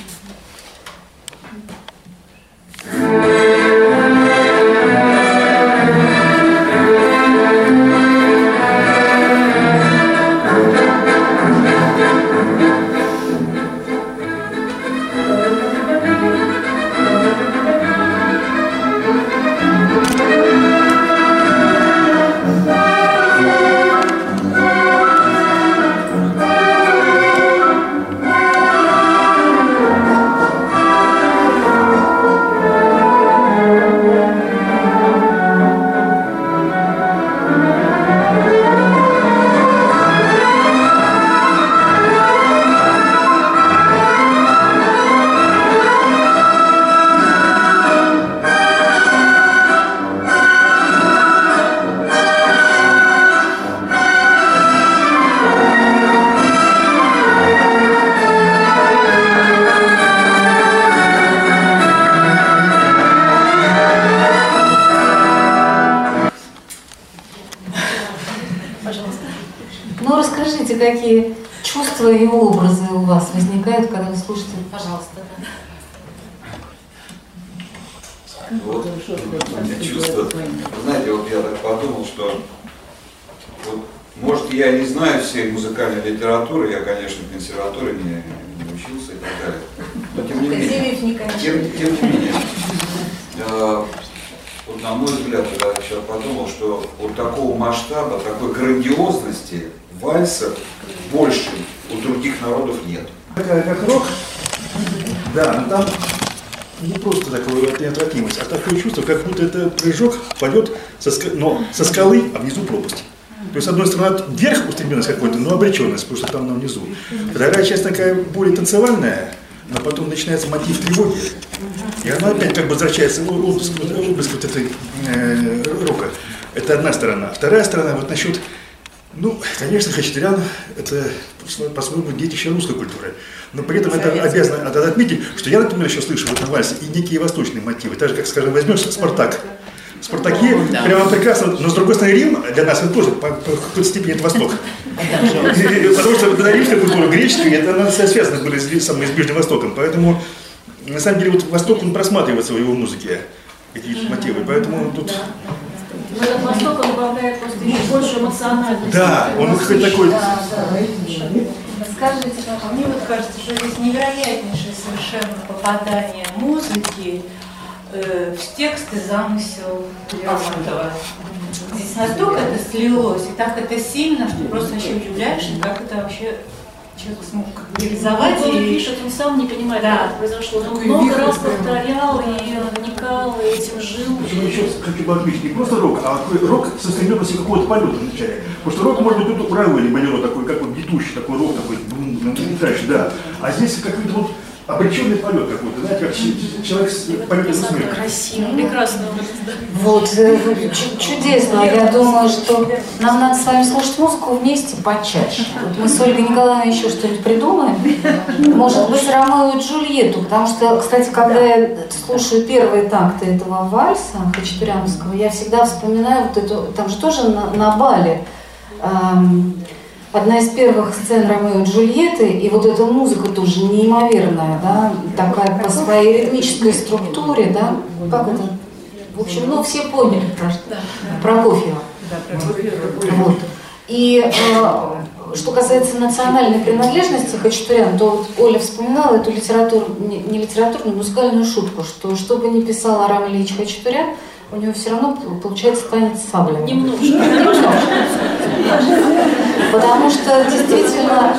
Какие чувства и образы у вас возникают, когда вы слушаете? Пожалуйста. Вот, у меня чувство. Вы знаете, вот я так подумал, что вот, может, я не знаю всей музыкальной литературы, я, конечно, в консерватории не, не учился и так далее. Но тем не менее, тем, тем не менее, э, вот на мой взгляд, я сейчас подумал, что вот такого масштаба, такой грандиозности вальсов больше у других народов нет. Такая как рок, да, но там не просто такое неотвратимость, а такое чувство, как будто это прыжок пойдет со, но со скалы, а внизу пропасть. То есть, с одной стороны, вверх устремленность какой-то, но обреченность, потому что там на внизу. Вторая часть такая более танцевальная, но потом начинается мотив тревоги. И она опять как бы возвращается в область вот этой э, рока. Это одна сторона. Вторая сторона, вот насчет, ну, конечно, Хачатурян – это, по-своему, детище русской культуры. Но при этом это обязано отметить, что я, например, еще слышу вот на вальсе и некие восточные мотивы. Так же, как, скажем, возьмешь «Спартак». В «Спартаке» да. Прямо прекрасно, но с другой стороны Рим для нас это тоже по, по какой-то степени это Восток. Потому что когда римская культура, греческая, это она связана были с, с Ближним Востоком. Поэтому, на самом деле, вот Восток, он просматривается в его музыке, эти мотивы. Поэтому тут... Но этот Восток, он добавляет просто еще больше эмоциональности. Да, он какой-то такой... Да, да. Скажите, а мне вот кажется, что здесь невероятнейшее совершенно попадание музыки э, в текст и замысел Лермонтова. Здесь настолько это слилось, и так это сильно, что просто вообще удивляешься, как это вообще человек смог реализовать. Он и... пишет, он сам не понимает, да. Как это произошло. Он много раз повторял и вникал, и этим жил. Я еще хочу бы отметить, не просто рок, а рок со стремленностью какого-то полета вначале. Потому что рок может быть тут уравнивали болеро такой, как вот гнетущий, такой рок, такой, дальше, да. А здесь какой-то вот обреченный полет какой-то, знаете, как человек с полетом в смерть. Красиво, прекрасно. Вот, чудесно. Я думаю, что нам надо с вами слушать музыку вместе почаще. Вот мы с Ольгой Николаевной еще что-нибудь придумаем. Может быть, Ромео и Джульетту. Потому что, кстати, когда я слушаю первые такты этого вальса хачатуряновского, я всегда вспоминаю вот эту, там же тоже на, на бале, эм, одна из первых сцен Ромео и Джульетты, и вот эта музыка тоже неимоверная, да, такая по своей ритмической структуре, да, как это, в общем, ну, все поняли про что, Прокофьева. Вот. И э, что касается национальной принадлежности Хачатуряна, то вот Оля вспоминала эту литературу, не, не литературную, музыкальную шутку, что что бы ни писал Арам Ильич Хачатурян, у него все равно получается танец саблями. Немножко. Немножко. Потому что действительно,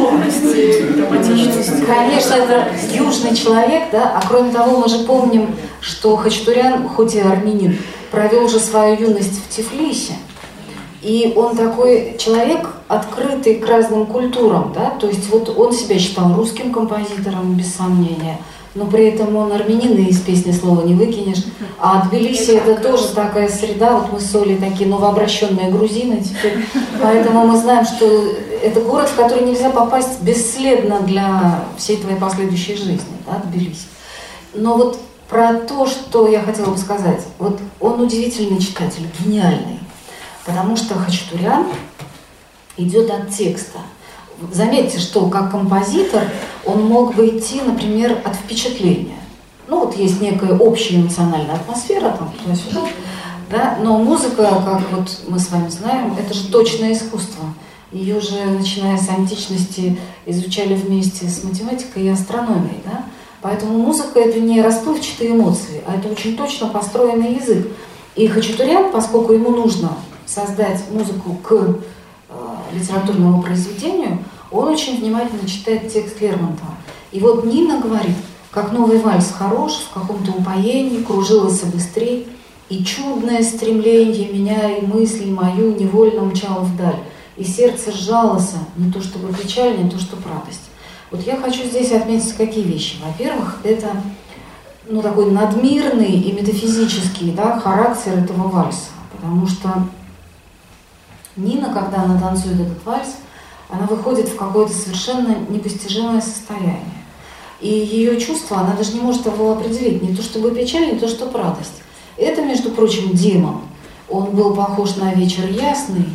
конечно, это южный человек, да, а кроме того, мы же помним, что Хачатурян, хоть и армянин, провел же свою юность в Тифлисе. И он такой человек, открытый к разным культурам, да, то есть вот он себя считал русским композитором, без сомнения, но при этом он армянин, и из песни слова не выкинешь. А Тбилиси это, это тоже такая среда, вот мы с Олей такие новообращенные грузины теперь, поэтому мы знаем, что это город, в который нельзя попасть бесследно для всей твоей последующей жизни, да, Тбилиси. Но вот про то, что я хотела бы сказать, вот он удивительный читатель, гениальный. Потому что Хачатурян идет от текста. Заметьте, что как композитор он мог бы идти, например, от впечатления. Ну вот есть некая общая эмоциональная атмосфера, там, туда-сюда, да? Но музыка, как вот мы с вами знаем, это же точное искусство. Ее же, начиная с античности, изучали вместе с математикой и астрономией. Да? Поэтому музыка — это не расплывчатые эмоции, а это очень точно построенный язык. И Хачатурян, поскольку ему нужно создать музыку к э, литературному произведению, он очень внимательно читает текст Лермонтова. И вот Нина говорит, как новый вальс хорош, в каком-то упоении, кружилась быстрей, и чудное стремление меня и мысль мою невольно мчало вдаль, и сердце сжалось, не то чтобы печаль, не то чтобы радость. Вот я хочу здесь отметить какие вещи. Во-первых, это ну, такой надмирный и метафизический, да, характер этого вальса, потому что Нина, когда она танцует этот вальс, она выходит в какое-то совершенно непостижимое состояние. И ее чувства она даже не может его определить, не то чтобы печаль, не то чтобы радость. Это, между прочим, демон. Он был похож на вечер ясный,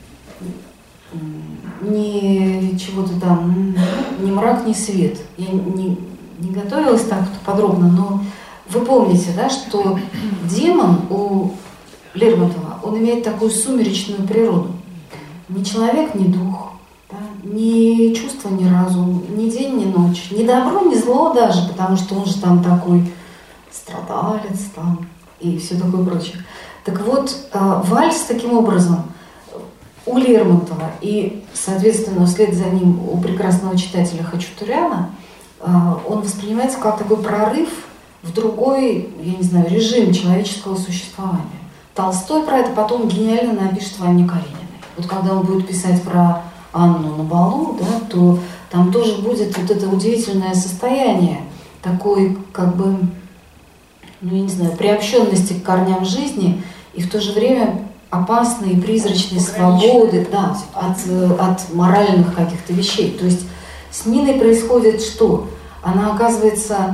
ни чего-то там, ни мрак, ни свет. Я не, не готовилась так подробно, но вы помните, да, что демон у Лермонтова, он имеет такую сумеречную природу. Ни человек, ни дух, да, ни чувство, ни разум, ни день, ни ночь, ни добро, ни зло даже, потому что он же там такой страдалец там и все такое прочее. Так вот, вальс таким образом у Лермонтова и, соответственно, вслед за ним у прекрасного читателя Хачатуряна, он воспринимается как такой прорыв в другой, я не знаю, режим человеческого существования. Толстой про это потом гениально напишет в Анне Карениной. Вот когда он будет писать про Анну на балу, да, то там тоже будет вот это удивительное состояние такой, как бы, ну, я не знаю, приобщенности к корням жизни и в то же время опасной и призрачной свободы, да, от, от моральных каких-то вещей. То есть с Ниной происходит что? Она оказывается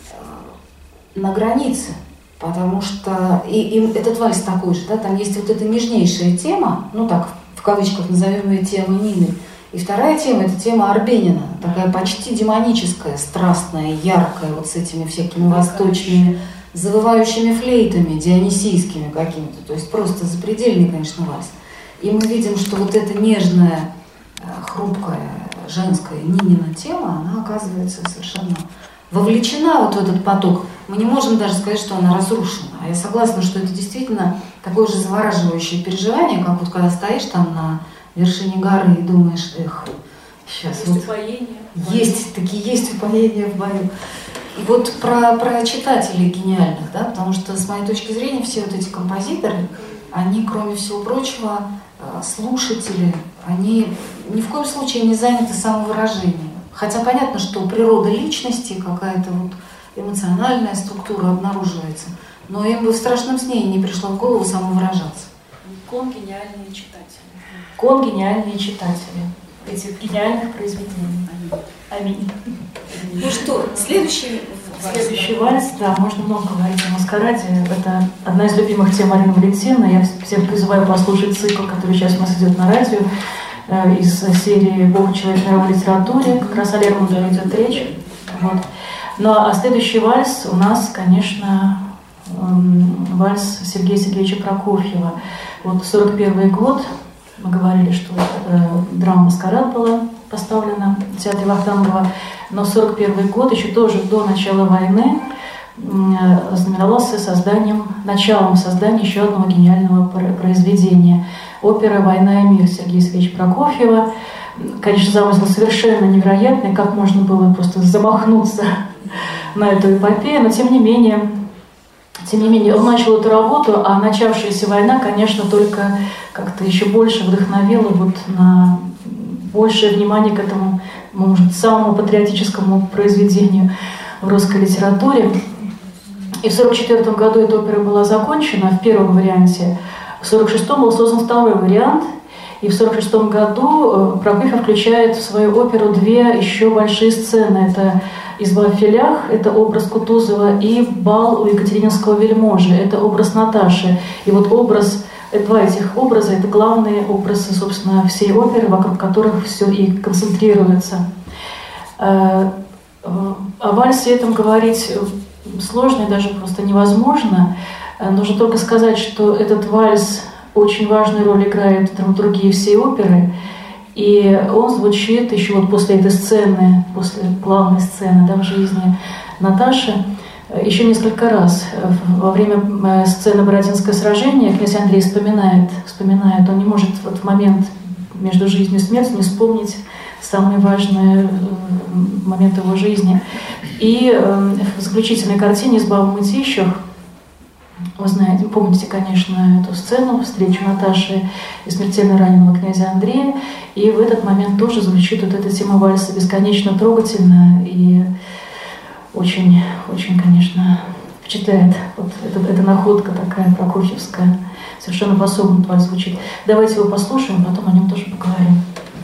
на границе. Потому что и, и этот вальс такой же, да, там есть вот эта нежнейшая тема, ну так, в кавычках назовем ее темой Нины. И вторая тема — это тема Арбенина, такая почти демоническая, страстная, яркая, вот с этими всякими восточными, завывающими флейтами, дионисийскими какими-то, то есть просто запредельный, конечно, вальс. И мы видим, что вот эта нежная, хрупкая, женская Нинина тема, она оказывается совершенно вовлечена вот в этот поток. Мы не можем даже сказать, что она разрушена. А я согласна, что это действительно такое же завораживающее переживание, как вот когда стоишь там на вершине горы и думаешь, эх, сейчас есть вот упоение. Есть, такие есть упоения в бою. И вот про, про читателей гениальных, да, потому что, с моей точки зрения, все вот эти композиторы, они, кроме всего прочего, слушатели, они ни в коем случае не заняты самовыражением. Хотя понятно, что природа личности, какая-то вот эмоциональная структура обнаруживается, но им бы в страшном сне не пришло в голову самовыражаться. Кон гениальные читатели. Кон гениальные читатели этих гениальных произведений. Аминь. Ну что, следующий вальс. Следующий вальс, да, можно много говорить о маскараде. Это одна из любимых тем Марины Валентиновны. Я всех призываю послушать цикл, который сейчас у нас идет на радио, из серии «Бог, человек в мировой литературе». Как раз о Лермонтове идет речь. Вот. Ну а следующий вальс у нас, конечно, вальс Сергея Сергеевича Прокофьева. Вот сорок первый год, мы говорили, что э, драма «Маскарад» была поставлена в театре Вахтангова, но сорок первый год, еще тоже до начала войны, э, знаменовался созданием, началом создания еще одного гениального произведения. Опера «Война и мир» Сергея Сергеевича Прокофьева. Конечно, замысел совершенно невероятный, как можно было просто замахнуться на эту эпопею, но тем не менее Тем не менее, он начал эту работу, а начавшаяся война, конечно, только как-то еще больше вдохновила вот на большее внимание к этому, может, самому патриотическому произведению в русской литературе. И в сорок четвёртом году эта опера была закончена в первом варианте. В сорок шестом был создан второй вариант. И в сорок шестом году Прокофьев включает в свою оперу две еще большие сцены. Это «Изба в филях», это образ Кутузова, и «Бал у Екатерининского вельможи», это образ Наташи. И вот образ, два этих образа, это главные образы, собственно, всей оперы, вокруг которых все и концентрируется. О вальсе этом говорить сложно и даже просто невозможно. Нужно только сказать, что этот вальс очень важную роль играет в драматургии всей оперы. И он звучит еще вот после этой сцены, после главной сцены, да, в жизни Наташи, еще несколько раз. Во время сцены «Бородинское сражение» князь Андрей вспоминает, вспоминает, он не может вот в момент между жизнью и смертью не вспомнить самые важные моменты его жизни. И в заключительной картине «Изба в мытищах» вы знаете, помните, конечно, эту сцену, встречу Наташи и смертельно раненого князя Андрея. И в этот момент тоже звучит вот эта тема вальса бесконечно трогательно и очень, очень, конечно, впечатляет. Вот эта, эта находка такая прокофьевская. Совершенно по-особому вальс звучит. Давайте его послушаем, потом о нем тоже поговорим.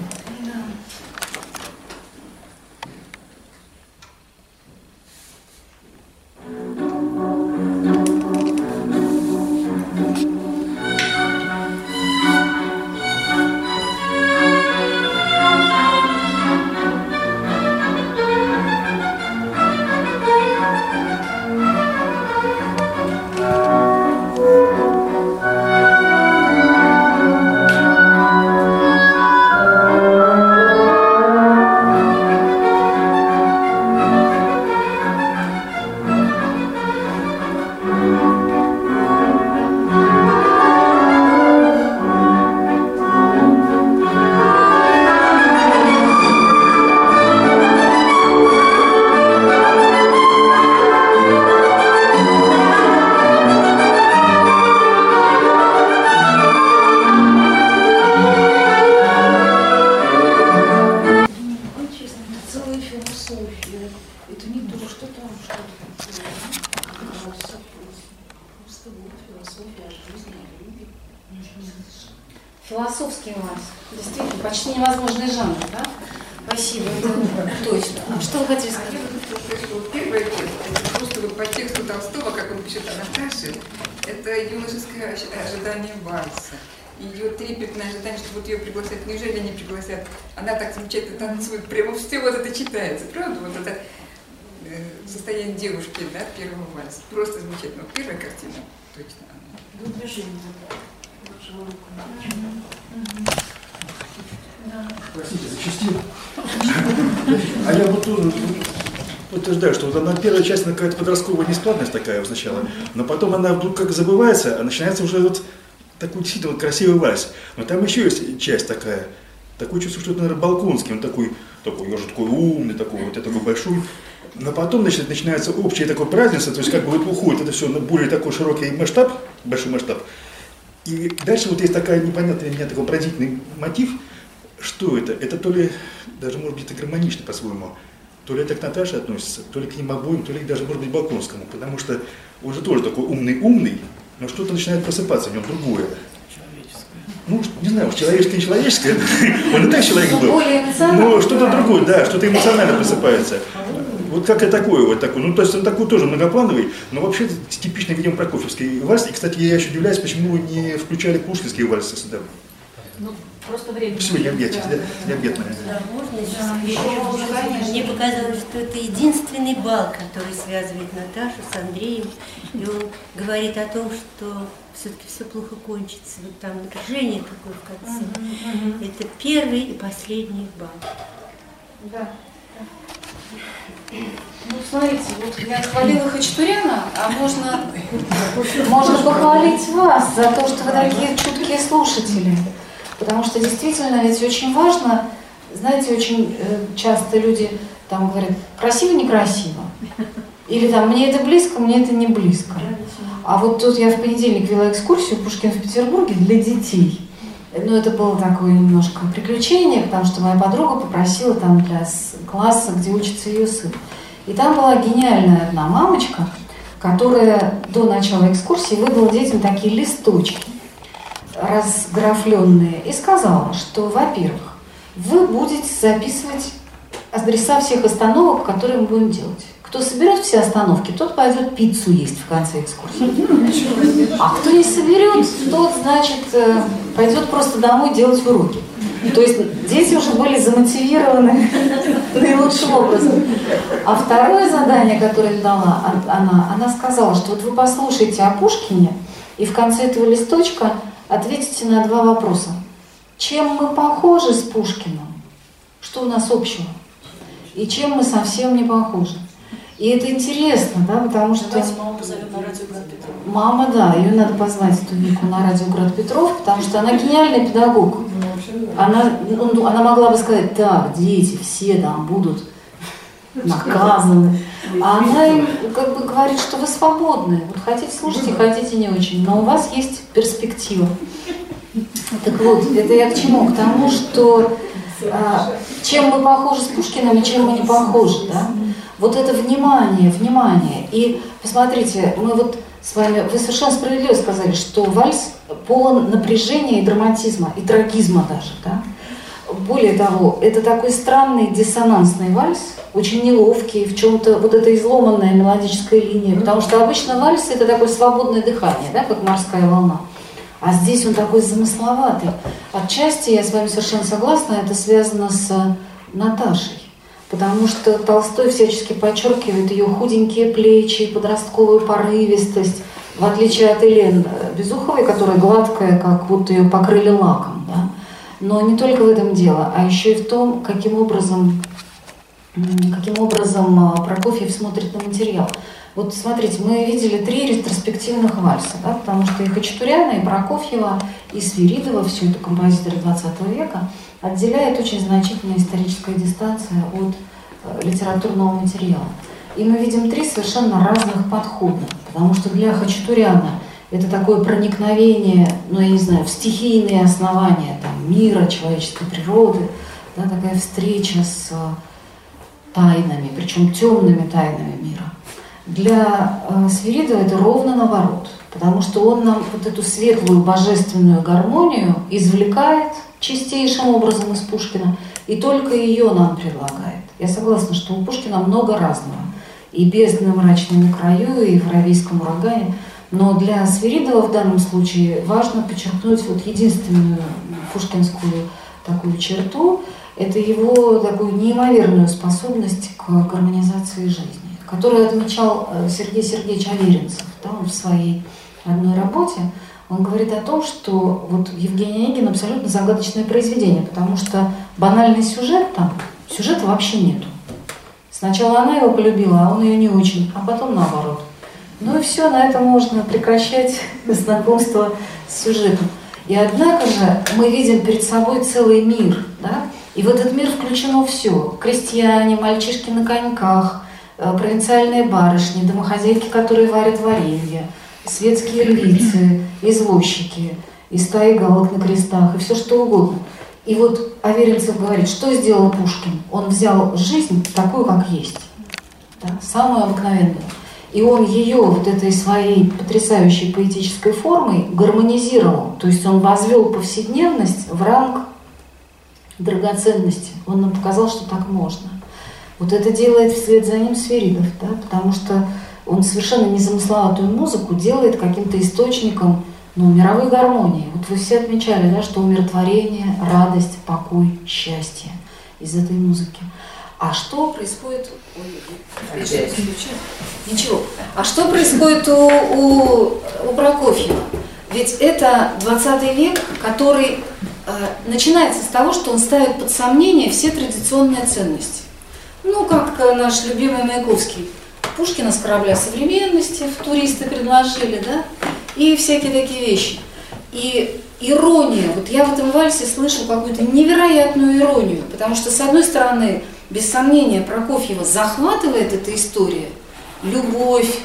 Философский вальс. Действительно, почти невозможный жанр, да? Спасибо, это точно. А что вы хотели сказать? Первое текст, это просто вот по тексту Толстого, как он пишет о Наташе, это юношеское ожидание вальса. Ее трепетное ожидание, что вот ее пригласят, неужели они пригласят? Она так замечательно танцует, прямо все вот это читается, правда? Вот это состояние девушки, да, первого вальса. Просто замечательно. Вот первая картина, точно она. Движение. Простите, зачастил. А я вот тоже утверждаю, что вот она первая часть, она какая-то подростковая нескладность такая сначала, но потом она вдруг как забывается, а начинается уже вот такой действительно красивый вальс. Но там еще есть часть такая, такое чувство, что это, наверное, Балконский, он такой, такой, я же такой умный, такой, вот я такой большой. Но потом, значит, начинается общее такое празднество, то есть как бы вот уходит это все на более такой широкий масштаб, большой масштаб. И дальше вот есть такая непонятная для меня такой пронзительный мотив. Что это? Это то ли, даже может быть, это гармонично по-своему, то ли это к Наташе относится, то ли к ним обоим, то ли даже, может быть, к Балконскому, потому что он же тоже такой умный-умный, но что-то начинает просыпаться в нем другое. Ну, не знаю, уж человеческое, не человеческое, он и так человек был, но что-то другое, да, что-то эмоционально просыпается. Вот как и такое, вот такой, ну то есть он такой тоже многоплановый, но вообще типичный, видимо, прокофьевский вальс. И, кстати, я еще удивляюсь, почему не включали пушкинские вальсы сюда. Ну, просто время. Все необъятное, да, необъятное. Да, можно еще? Мне показалось, что это единственный бал, который связывает Наташу с Андреем. И он говорит о том, что все-таки все плохо кончится. Вот там напряжение такое в конце. Mm-hmm. Это первый и последний бал. Да. Ну, смотрите, вот я хвалила Хачатуряна, а можно, можно похвалить вас за то, что вы такие чуткие слушатели. Потому что действительно ведь очень важно, знаете, очень часто люди там говорят, красиво, некрасиво. Или там, мне это близко, мне это не близко. А вот тут я в понедельник вела экскурсию Пушкин в Петербурге для детей. Ну, это было такое немножко приключение, потому что моя подруга попросила там для класса, где учится ее сын. И там была гениальная одна мамочка, которая до начала экскурсии выдала детям такие листочки, разграфленные, и сказала, что, во-первых, вы будете записывать адреса всех остановок, которые мы будем делать. Кто соберет все остановки, тот пойдет пиццу есть в конце экскурсии. А кто не соберет, тот, значит, пойдет просто домой делать уроки. То есть дети уже были замотивированы наилучшим образом. А второе задание, которое дала она, она сказала, что вот вы послушайте о Пушкине и в конце этого листочка ответите на два вопроса. Чем мы похожи с Пушкиным? Что у нас общего? И чем мы совсем не похожи? И это интересно, да, потому что... Давайте маму позовем на радио Град Петров. Мама, да, ее надо позвать, эту Вику, на радио Град Петров, потому что она гениальный педагог. Она, ну, она могла бы сказать, так, дети все там будут наказаны. А она им как бы говорит, что вы свободны. Вот хотите слушайте, хотите не очень, но у вас есть перспектива. Так вот, это я к чему? К тому, что а, чем мы похожи с Пушкиным и чем мы не похожи, да? Вот это внимание, внимание. И посмотрите, мы вот с вами, вы совершенно справедливо сказали, что вальс полон напряжения и драматизма, и трагизма даже, да? Более того, это такой странный диссонансный вальс, очень неловкий, в чем-то вот эта изломанная мелодическая линия, потому что обычно вальс это такое свободное дыхание, да, как морская волна. А здесь он такой замысловатый. Отчасти, я с вами совершенно согласна, это связано с Наташей. Потому что Толстой всячески подчеркивает ее худенькие плечи, подростковую порывистость, в отличие от Елены Безуховой, которая гладкая, как будто ее покрыли лаком. Да? Но не только в этом дело, а еще и в том, каким образом, каким образом Прокофьев смотрит на материал. Вот смотрите, мы видели три ретроспективных вальса, да? Потому что и Хачатуряна, и Прокофьева, и Свиридова, всю эту композиторы двадцатого века, отделяет очень значительная историческая дистанция от литературного материала. И мы видим три совершенно разных подхода, потому что для Хачатуряна это такое проникновение, ну я не знаю, в стихийные основания там, мира, человеческой природы, да, такая встреча с тайнами, причем темными тайнами мира. Для э, Свиридова это ровно наоборот, потому что он нам вот эту светлую божественную гармонию извлекает чистейшим образом из Пушкина, и только ее нам предлагает. Я согласна, что у Пушкина много разного. И «Бездна мрачная на краю», и «В аравийском урагане». Но для Свиридова в данном случае важно подчеркнуть вот единственную пушкинскую такую черту. Это его такую неимоверную способность к гармонизации жизни, которую отмечал Сергей Сергеевич Аверинцев, да, он в своей одной работе. Он говорит о том, что вот Евгений Онегин абсолютно загадочное произведение, потому что банальный сюжет там, сюжета вообще нету. Сначала она его полюбила, а он ее не очень, а потом наоборот. Ну и все, на этом можно прекращать знакомство с сюжетом. И однако же мы видим перед собой целый мир, да? И в этот мир включено все. Крестьяне, мальчишки на коньках, провинциальные барышни, домохозяйки, которые варят варенье, светские львицы, извозчики, и стаи галок на крестах, и все что угодно. И вот Аверинцев говорит, что сделал Пушкин? Он взял жизнь такую, как есть, да, самую обыкновенную. И он ее вот этой своей потрясающей поэтической формой гармонизировал. То есть он возвел повседневность в ранг драгоценности. Он нам показал, что так можно. Вот это делает вслед за ним Свиридов, да, потому что он совершенно незамысловатую музыку делает каким-то источником, ну, мировой гармонии. Вот вы все отмечали, да, что умиротворение, радость, покой, счастье из этой музыки. А что происходит... Ой, ничего. А что происходит у, у, у Прокофьева? Ведь это двадцатый век, который э, начинается с того, что он ставит под сомнение все традиционные ценности. Ну, как наш любимый Маяковский. Пушкина с корабля современности в туристы предложили, да? И всякие такие вещи. И ирония. Вот я в этом вальсе слышу какую-то невероятную иронию, потому что, с одной стороны, без сомнения, Прокофьева захватывает эта история, любовь,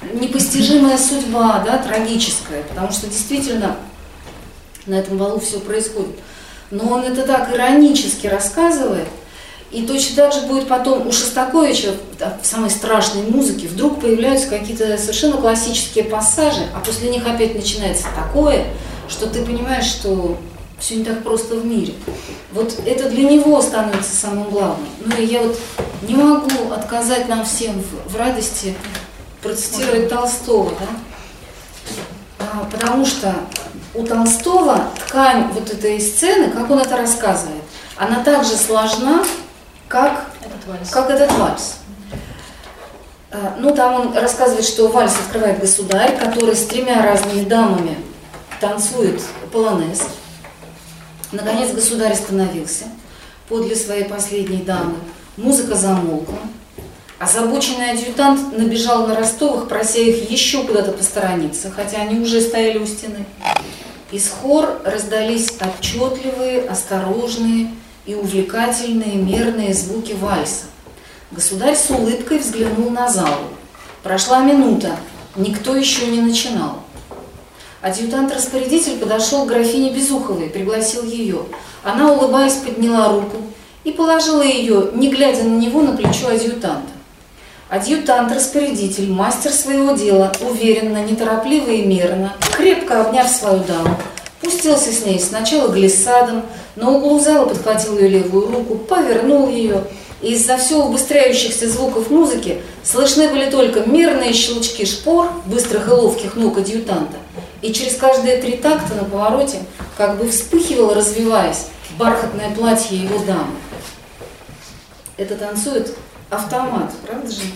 непостижимая судьба, да, трагическая, потому что действительно на этом балу все происходит. Но он это так иронически рассказывает, и точно так же будет потом у Шостаковича в самой страшной музыке вдруг появляются какие-то совершенно классические пассажи, а после них опять начинается такое, что ты понимаешь, что все не так просто в мире. Вот это для него становится самым главным. Ну и я вот не могу отказать нам всем в, в радости процитировать Толстого, да? А, потому что у Толстого ткань вот этой сцены, как он это рассказывает, она так же сложна, как этот вальс. Как этот вальс. А, ну, там он рассказывает, что вальс открывает государь, который с тремя разными дамами танцует полонез. Наконец государь остановился подле своей последней дамы. Музыка замолкла. Озабоченный адъютант набежал на Ростовых, прося их еще куда-то посторониться, хотя они уже стояли у стены. Из хор раздались отчетливые, осторожные и увлекательные мерные звуки вальса. Государь с улыбкой взглянул на залу. Прошла минута, никто еще не начинал. Адъютант-распорядитель подошел к графине Безуховой, пригласил ее. Она, улыбаясь, подняла руку и положила ее, не глядя на него, на плечо адъютанта. Адъютант-распорядитель, мастер своего дела, уверенно, неторопливо и мерно, крепко обняв свою даму, пустился с ней сначала глиссадом, на углу зала подхватил ее левую руку, повернул ее, и из-за все убыстряющихся звуков музыки слышны были только мерные щелчки шпор, быстрых и ловких ног адъютанта, и через каждые три такта на повороте как бы вспыхивало, развиваясь, бархатное платье его дамы. Это танцует автомат, правда же?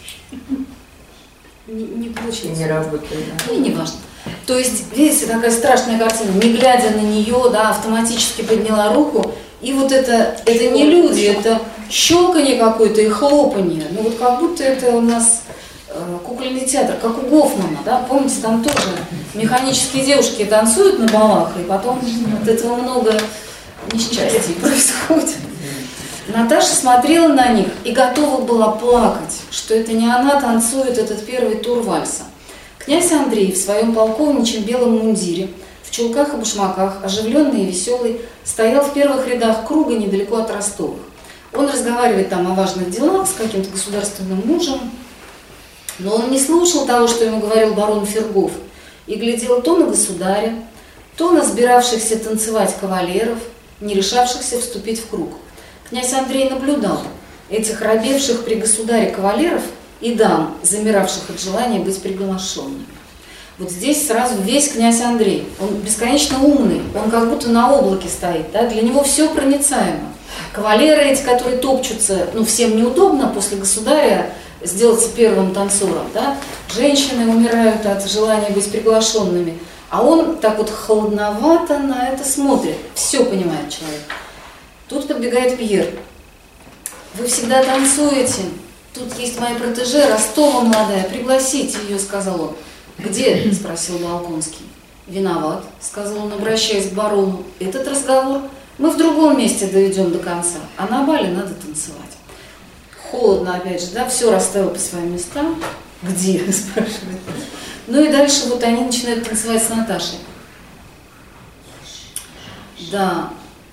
Не, не получилось. Не работает. Ну и не важно. То есть, видите, такая страшная картина. Не глядя на нее, да, автоматически подняла руку. И вот это, это не люди, это щелканье какое-то и хлопанье. Ну вот как будто это у нас э, кукольный театр, как у Гофмана, да? Помните, там тоже механические девушки танцуют на балах, и потом от этого много несчастий происходит. Наташа смотрела на них и готова была плакать, что это не она танцует этот первый тур вальса. Князь Андрей в своем полковничьем белом мундире, в чулках и башмаках, оживленный и веселый, стоял в первых рядах круга недалеко от Ростовых. Он разговаривает там о важных делах с каким-то государственным мужем, но он не слушал того, что ему говорил барон Фергов, и глядел то на государя, то на сбиравшихся танцевать кавалеров, не решавшихся вступить в круг. Князь Андрей наблюдал этих робевших при государе кавалеров и дам, замиравших от желания быть приглашенными. Вот здесь сразу весь князь Андрей, он бесконечно умный, он как будто на облаке стоит, да? Для него все проницаемо. Кавалеры эти, которые топчутся, ну всем неудобно после государя сделаться первым танцором, да? Женщины умирают от желания быть приглашенными, а он так вот холодновато на это смотрит, все понимает человек. Тут подбегает Пьер. Вы всегда танцуете. Тут есть моя протеже, Ростова молодая. Пригласите ее, сказал он. Где? Спросил Балконский. Виноват, сказал он, обращаясь к барону. Этот разговор мы в другом месте доведем до конца. А на бале надо танцевать. Холодно опять же, да? Все расставил по своим местам. Где? Спрашивает. Ну и дальше вот они начинают танцевать с Наташей. Да.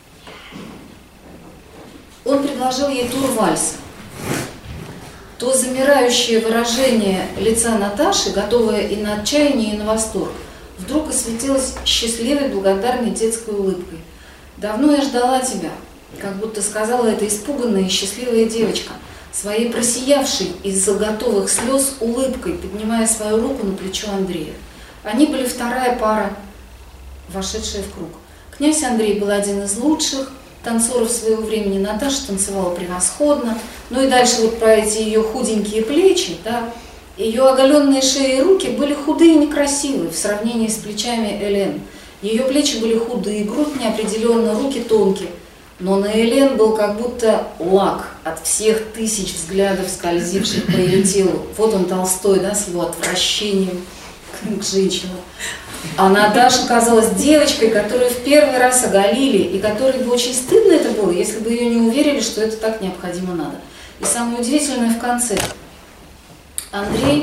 Он предложил ей тур вальса. То замирающее выражение лица Наташи, готовое и на отчаяние, и на восторг, вдруг осветилось счастливой, благодарной детской улыбкой. «Давно я ждала тебя», как будто сказала эта испуганная и счастливая девочка, своей просиявшей из-за готовых слез улыбкой, поднимая свою руку на плечо Андрея. Они были вторая пара, вошедшая в круг. Князь Андрей был один из лучших танцоров своего времени, Наташа танцевала превосходно. Ну и дальше вот про эти ее худенькие плечи, да, ее оголенные шеи и руки были худые и некрасивые в сравнении с плечами Элен. Ее плечи были худые, грудь неопределенно, руки тонкие. Но на Элен был как будто лак от всех тысяч взглядов, скользивших по ее телу. Вот он Толстой, да, с его отвращением к женщинам. А Наташа казалась девочкой, которую в первый раз оголили, и которой бы очень стыдно это было, если бы ее не уверили, что это так необходимо надо. И самое удивительное в конце. Андрей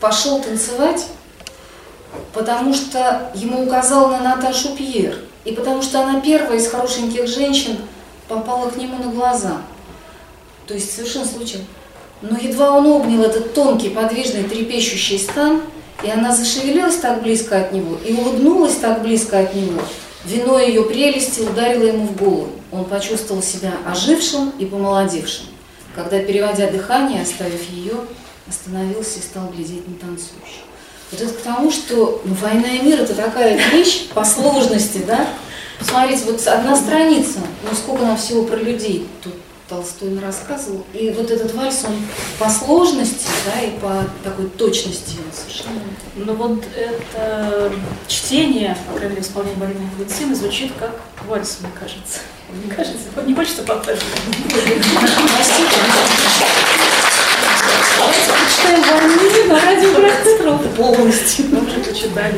пошел танцевать, потому что ему указал на Наташу Пьер, и потому что она первая из хорошеньких женщин попала к нему на глаза. То есть совершенно случайно. Но едва он обнял этот тонкий, подвижный, трепещущий стан, и она зашевелилась так близко от него, и улыбнулась так близко от него, вино ее прелести ударило ему в голову. Он почувствовал себя ожившим и помолодевшим, когда, переводя дыхание, оставив ее, остановился и стал глядеть на танцующих. Вот это к тому, что ну, «Война и мир» — это такая вещь по сложности, да? Посмотрите, вот одна страница, ну сколько нам всего про людей тут Толстой рассказывал. И вот этот вальс, он по сложности, да, и по такой точности совершенно. Ну вот это чтение, по крайней мере, исполнение балетной медицины звучит как вальс, мне кажется. Мне кажется, не хочется повторить. Простите. Давайте почитаем войны на радио Братцев полностью. Мы уже почитали.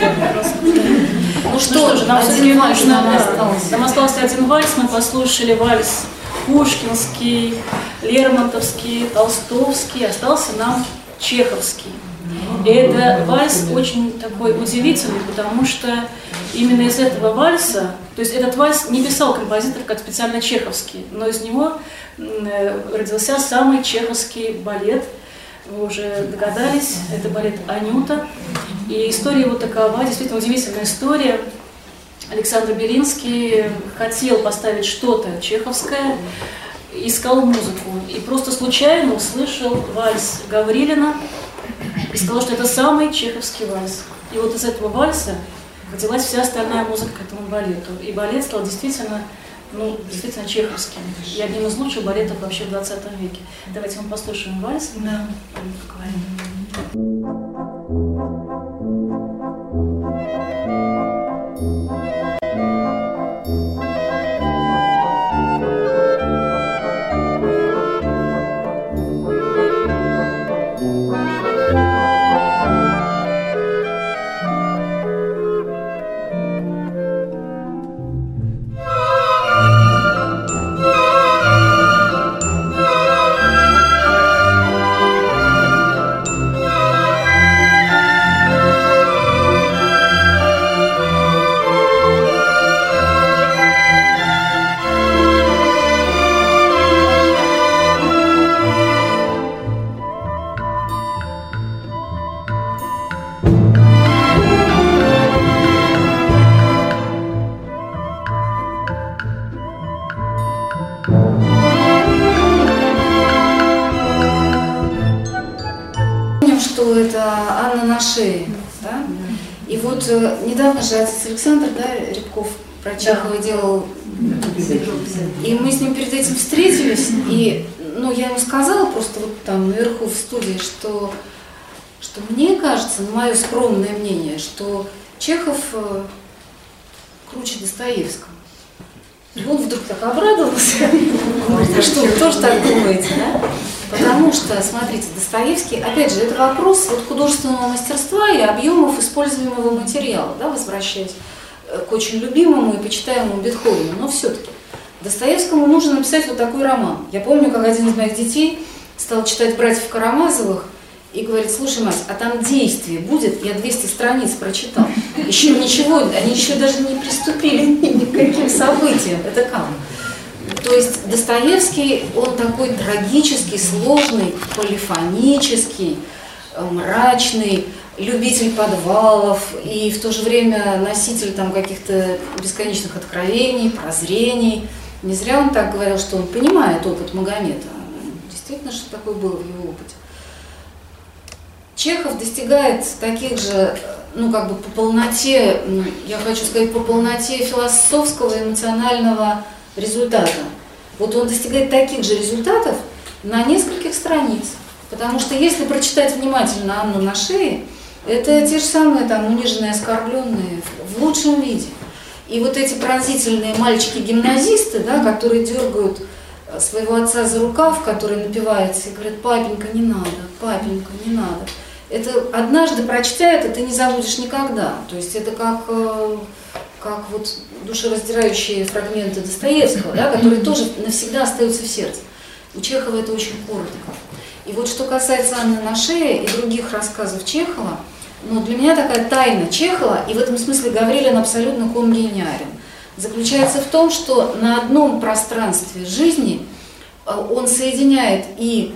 Ну что же, нам все-таки нужно, нам остался. Нам остался один вальс, мы послушали вальс пушкинский, лермонтовский, толстовский, остался нам чеховский. И это вальс очень такой удивительный, потому что именно из этого вальса, то есть этот вальс не писал композитор как специально чеховский, но из него родился самый чеховский балет. Вы уже догадались, это балет «Анюта». И история его такова, действительно удивительная история. Александр Белинский хотел поставить что-то чеховское, искал музыку. И просто случайно услышал вальс Гаврилина и сказал, что это самый чеховский вальс. И вот из этого вальса родилась вся остальная музыка к этому балету. И балет стал действительно, ну, действительно чеховским. И одним из лучших балетов вообще в двадцатом веке. Давайте мы послушаем вальс. Да. Да? И вот э, недавно же отец Александр, да, Рябков про Чехова да. делал, и мы с ним перед этим встретились, и ну, я ему сказала просто вот там наверху в студии, что, что мне кажется, ну, мое скромное мнение, что Чехов э, круче Достоевского. И он вдруг так обрадовался, а что, вы тоже так думаете, да? Потому что, смотрите, Достоевский, опять же, это вопрос вот художественного мастерства и объемов используемого материала, да, возвращаясь к очень любимому и почитаемому Бетховену, но все-таки Достоевскому нужно написать вот такой роман. Я помню, как один из моих детей стал читать «Братьев Карамазовых» и говорит: слушай, мать, а там действие будет? Я двести страниц прочитал. Еще ничего, они еще даже не приступили ни к каким событиям. Это как? То есть Достоевский, он такой трагический, сложный, полифонический, мрачный, любитель подвалов и в то же время носитель там каких-то бесконечных откровений, прозрений. Не зря он так говорил, что он понимает опыт Магомета. Действительно, что такое было в его опыте. Чехов достигает таких же, ну как бы по полноте, я хочу сказать, по полноте философского, эмоционального результата. Вот он достигает таких же результатов на нескольких страницах. Потому что если прочитать внимательно Анну на шее, это те же самые там униженные, оскорбленные в лучшем виде. И вот эти пронзительные мальчики-гимназисты, да, которые дергают своего отца за рукав, который напивается и говорит: папенька, не надо, папенька, не надо. Это однажды прочтя это, ты не забудешь никогда. То есть это как, как вот душераздирающие фрагменты Достоевского, да, которые тоже навсегда остаются в сердце. У Чехова это очень коротко. И вот что касается Анны на шее и других рассказов Чехова, ну, для меня такая тайна Чехова, и в этом смысле Гаврилин абсолютно конгениален, заключается в том, что на одном пространстве жизни он соединяет и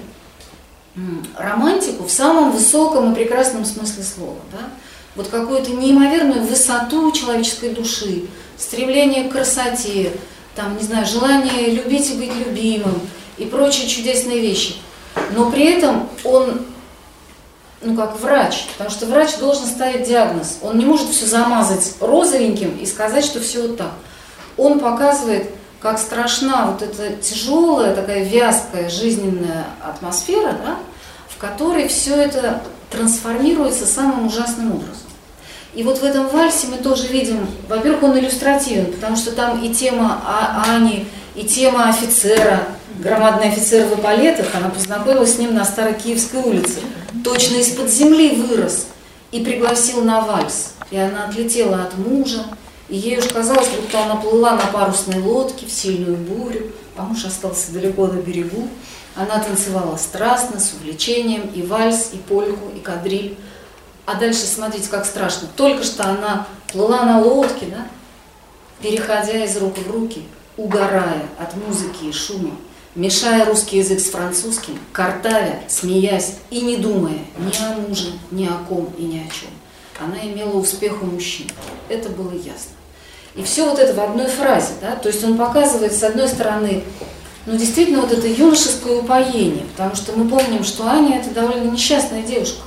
романтику в самом высоком и прекрасном смысле слова, да? Вот какую-то неимоверную высоту человеческой души, стремление к красоте, там, не знаю, желание любить и быть любимым и прочие чудесные вещи. Но при этом он, ну как врач, потому что врач должен ставить диагноз. Он не может все замазать розовеньким и сказать, что все вот так. Он показывает, как страшна вот эта тяжелая, такая вязкая жизненная атмосфера, да, в которой все это трансформируется самым ужасным образом. И вот в этом вальсе мы тоже видим, во-первых, он иллюстративен, потому что там и тема Ани, и тема офицера, громадный офицер в эполетах, она познакомилась с ним на Старокиевской улице, точно из-под земли вырос и пригласил на вальс. И она отлетела от мужа, и ей уж казалось, будто она плыла на парусной лодке в сильную бурю, а муж остался далеко на берегу. Она танцевала страстно, с увлечением, и вальс, и польку, и кадриль. А дальше смотрите, как страшно. Только что она плыла на лодке, да, переходя из рук в руки, угорая от музыки и шума, мешая русский язык с французским, картавя, смеясь и не думая ни о муже, ни о ком и ни о чем. Она имела успех у мужчин. Это было ясно. И все вот это в одной фразе, да, то есть он показывает, с одной стороны, ну, действительно, вот это юношеское упоение, потому что мы помним, что Аня – это довольно несчастная девушка,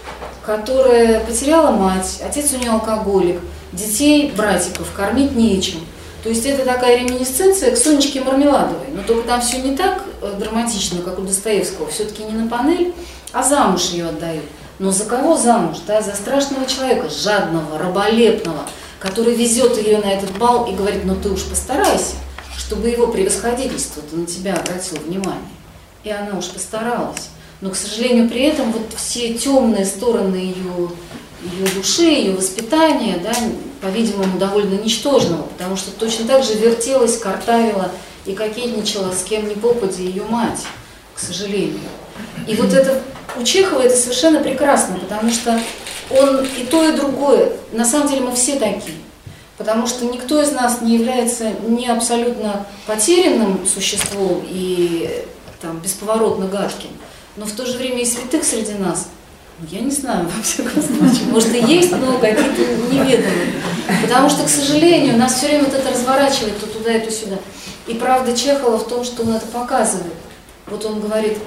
которая потеряла мать, отец у нее алкоголик, детей, братиков кормить нечем. То есть это такая реминисценция к Сонечке Мармеладовой, но только там все не так драматично, как у Достоевского, все-таки не на панель, а замуж ее отдают. Но за кого замуж? Да? За страшного человека, жадного, раболепного, который везет ее на этот бал и говорит: ну ты уж постарайся, чтобы его превосходительство-то на тебя обратило внимание. И она уж постаралась. Но, к сожалению, при этом вот все темные стороны ее, ее души, ее воспитания, да, по-видимому, довольно ничтожного, потому что точно так же вертелась, картавила и кокетничала с кем ни попадя ее мать, к сожалению. И вот это у Чехова это совершенно прекрасно, потому что он и то, и другое. На самом деле мы все такие. Потому что никто из нас не является ни абсолютно потерянным существом и там, бесповоротно гадким, но в то же время и святых среди нас, я не знаю, во всяком случае, может и есть, но какие-то неведомые. Потому что, к сожалению, нас все время вот это разворачивает то туда, и то сюда. И правда Чехова в том, что он это показывает. Вот он говорит: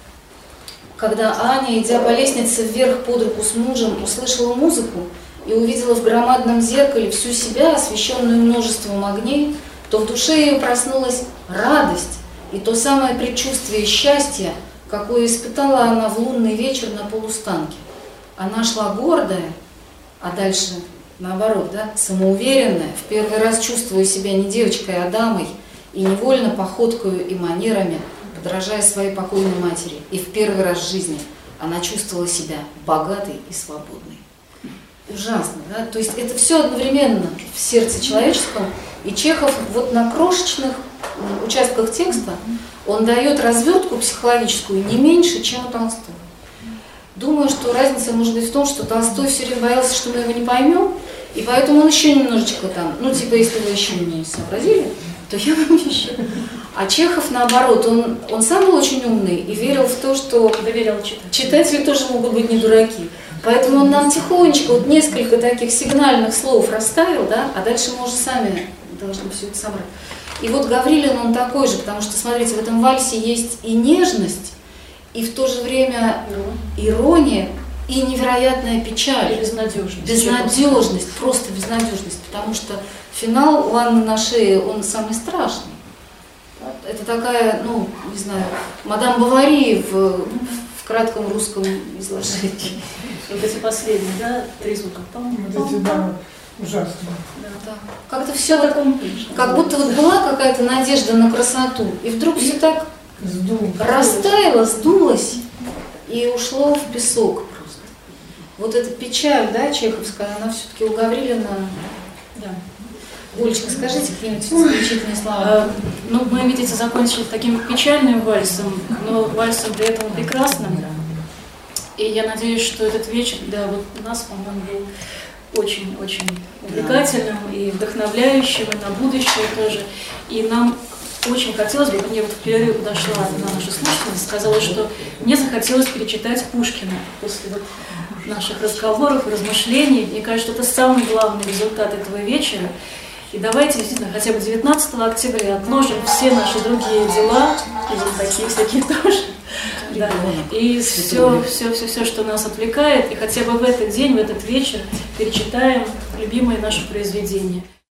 когда Аня, идя по лестнице вверх под руку с мужем, услышала музыку и увидела в громадном зеркале всю себя, освещенную множеством огней, то в душе ее проснулась радость и то самое предчувствие счастья, какое испытала она в лунный вечер на полустанке. Она шла гордая, а дальше наоборот, да, самоуверенная, в первый раз чувствуя себя не девочкой, а дамой, и невольно походкою и манерами, подражая своей покойной матери. И в первый раз в жизни она чувствовала себя богатой и свободной. Ужасно, да? То есть это все одновременно в сердце человеческом. И Чехов вот на крошечных участках текста он дает развертку психологическую не меньше, чем у Толстого. Думаю, что разница может быть в том, что Толстой все время боялся, что мы его не поймем, и поэтому он еще немножечко там, ну типа, если вы еще не сообразили, то я вам еще. А Чехов, наоборот, он, он сам был очень умный и верил в то, что доверял читателю. Читатели тоже могут быть не дураки. Поэтому он нам тихонечко вот несколько таких сигнальных слов расставил, да, а дальше мы уже сами должны все это собрать. И вот Гаврилин, он такой же, потому что, смотрите, в этом вальсе есть и нежность, и в то же время ирония, и невероятная печаль. И безнадежность. Безнадежность, просто безнадежность, потому что финал у Анны на шее, он самый страшный. Это такая, ну, не знаю, мадам Бавари в, в кратком русском изложении. Вот эти последние, да, три звука. Вот эти, да, ужасные. Да, да. Как-то все вот, как будто вот была какая-то надежда на красоту, и вдруг все так Сдул. растаяло, сдулось и ушло в песок просто. Вот эта печаль, да, чеховская, она все-таки у Гаврилина. Да. Олечка, скажите какие-нибудь заключительные слова. Ну, мы, видите, закончили таким печальным вальсом, но вальсом при этом прекрасным. И я надеюсь, что этот вечер, да, вот у нас, по-моему, был очень-очень увлекательным и вдохновляющим, и на будущее тоже. И нам очень хотелось бы, мне вот в перерыв подошла одна наша слушательница, сказала, что мне захотелось перечитать Пушкина после вот наших разговоров и размышлений. Мне кажется, это самый главный результат этого вечера. И давайте действительно хотя бы девятнадцатого октября отложим все наши другие дела, и вот такие всякие тоже, да, и все, все, все, все, что нас отвлекает, и хотя бы в этот день, в этот вечер перечитаем любимые наши произведения.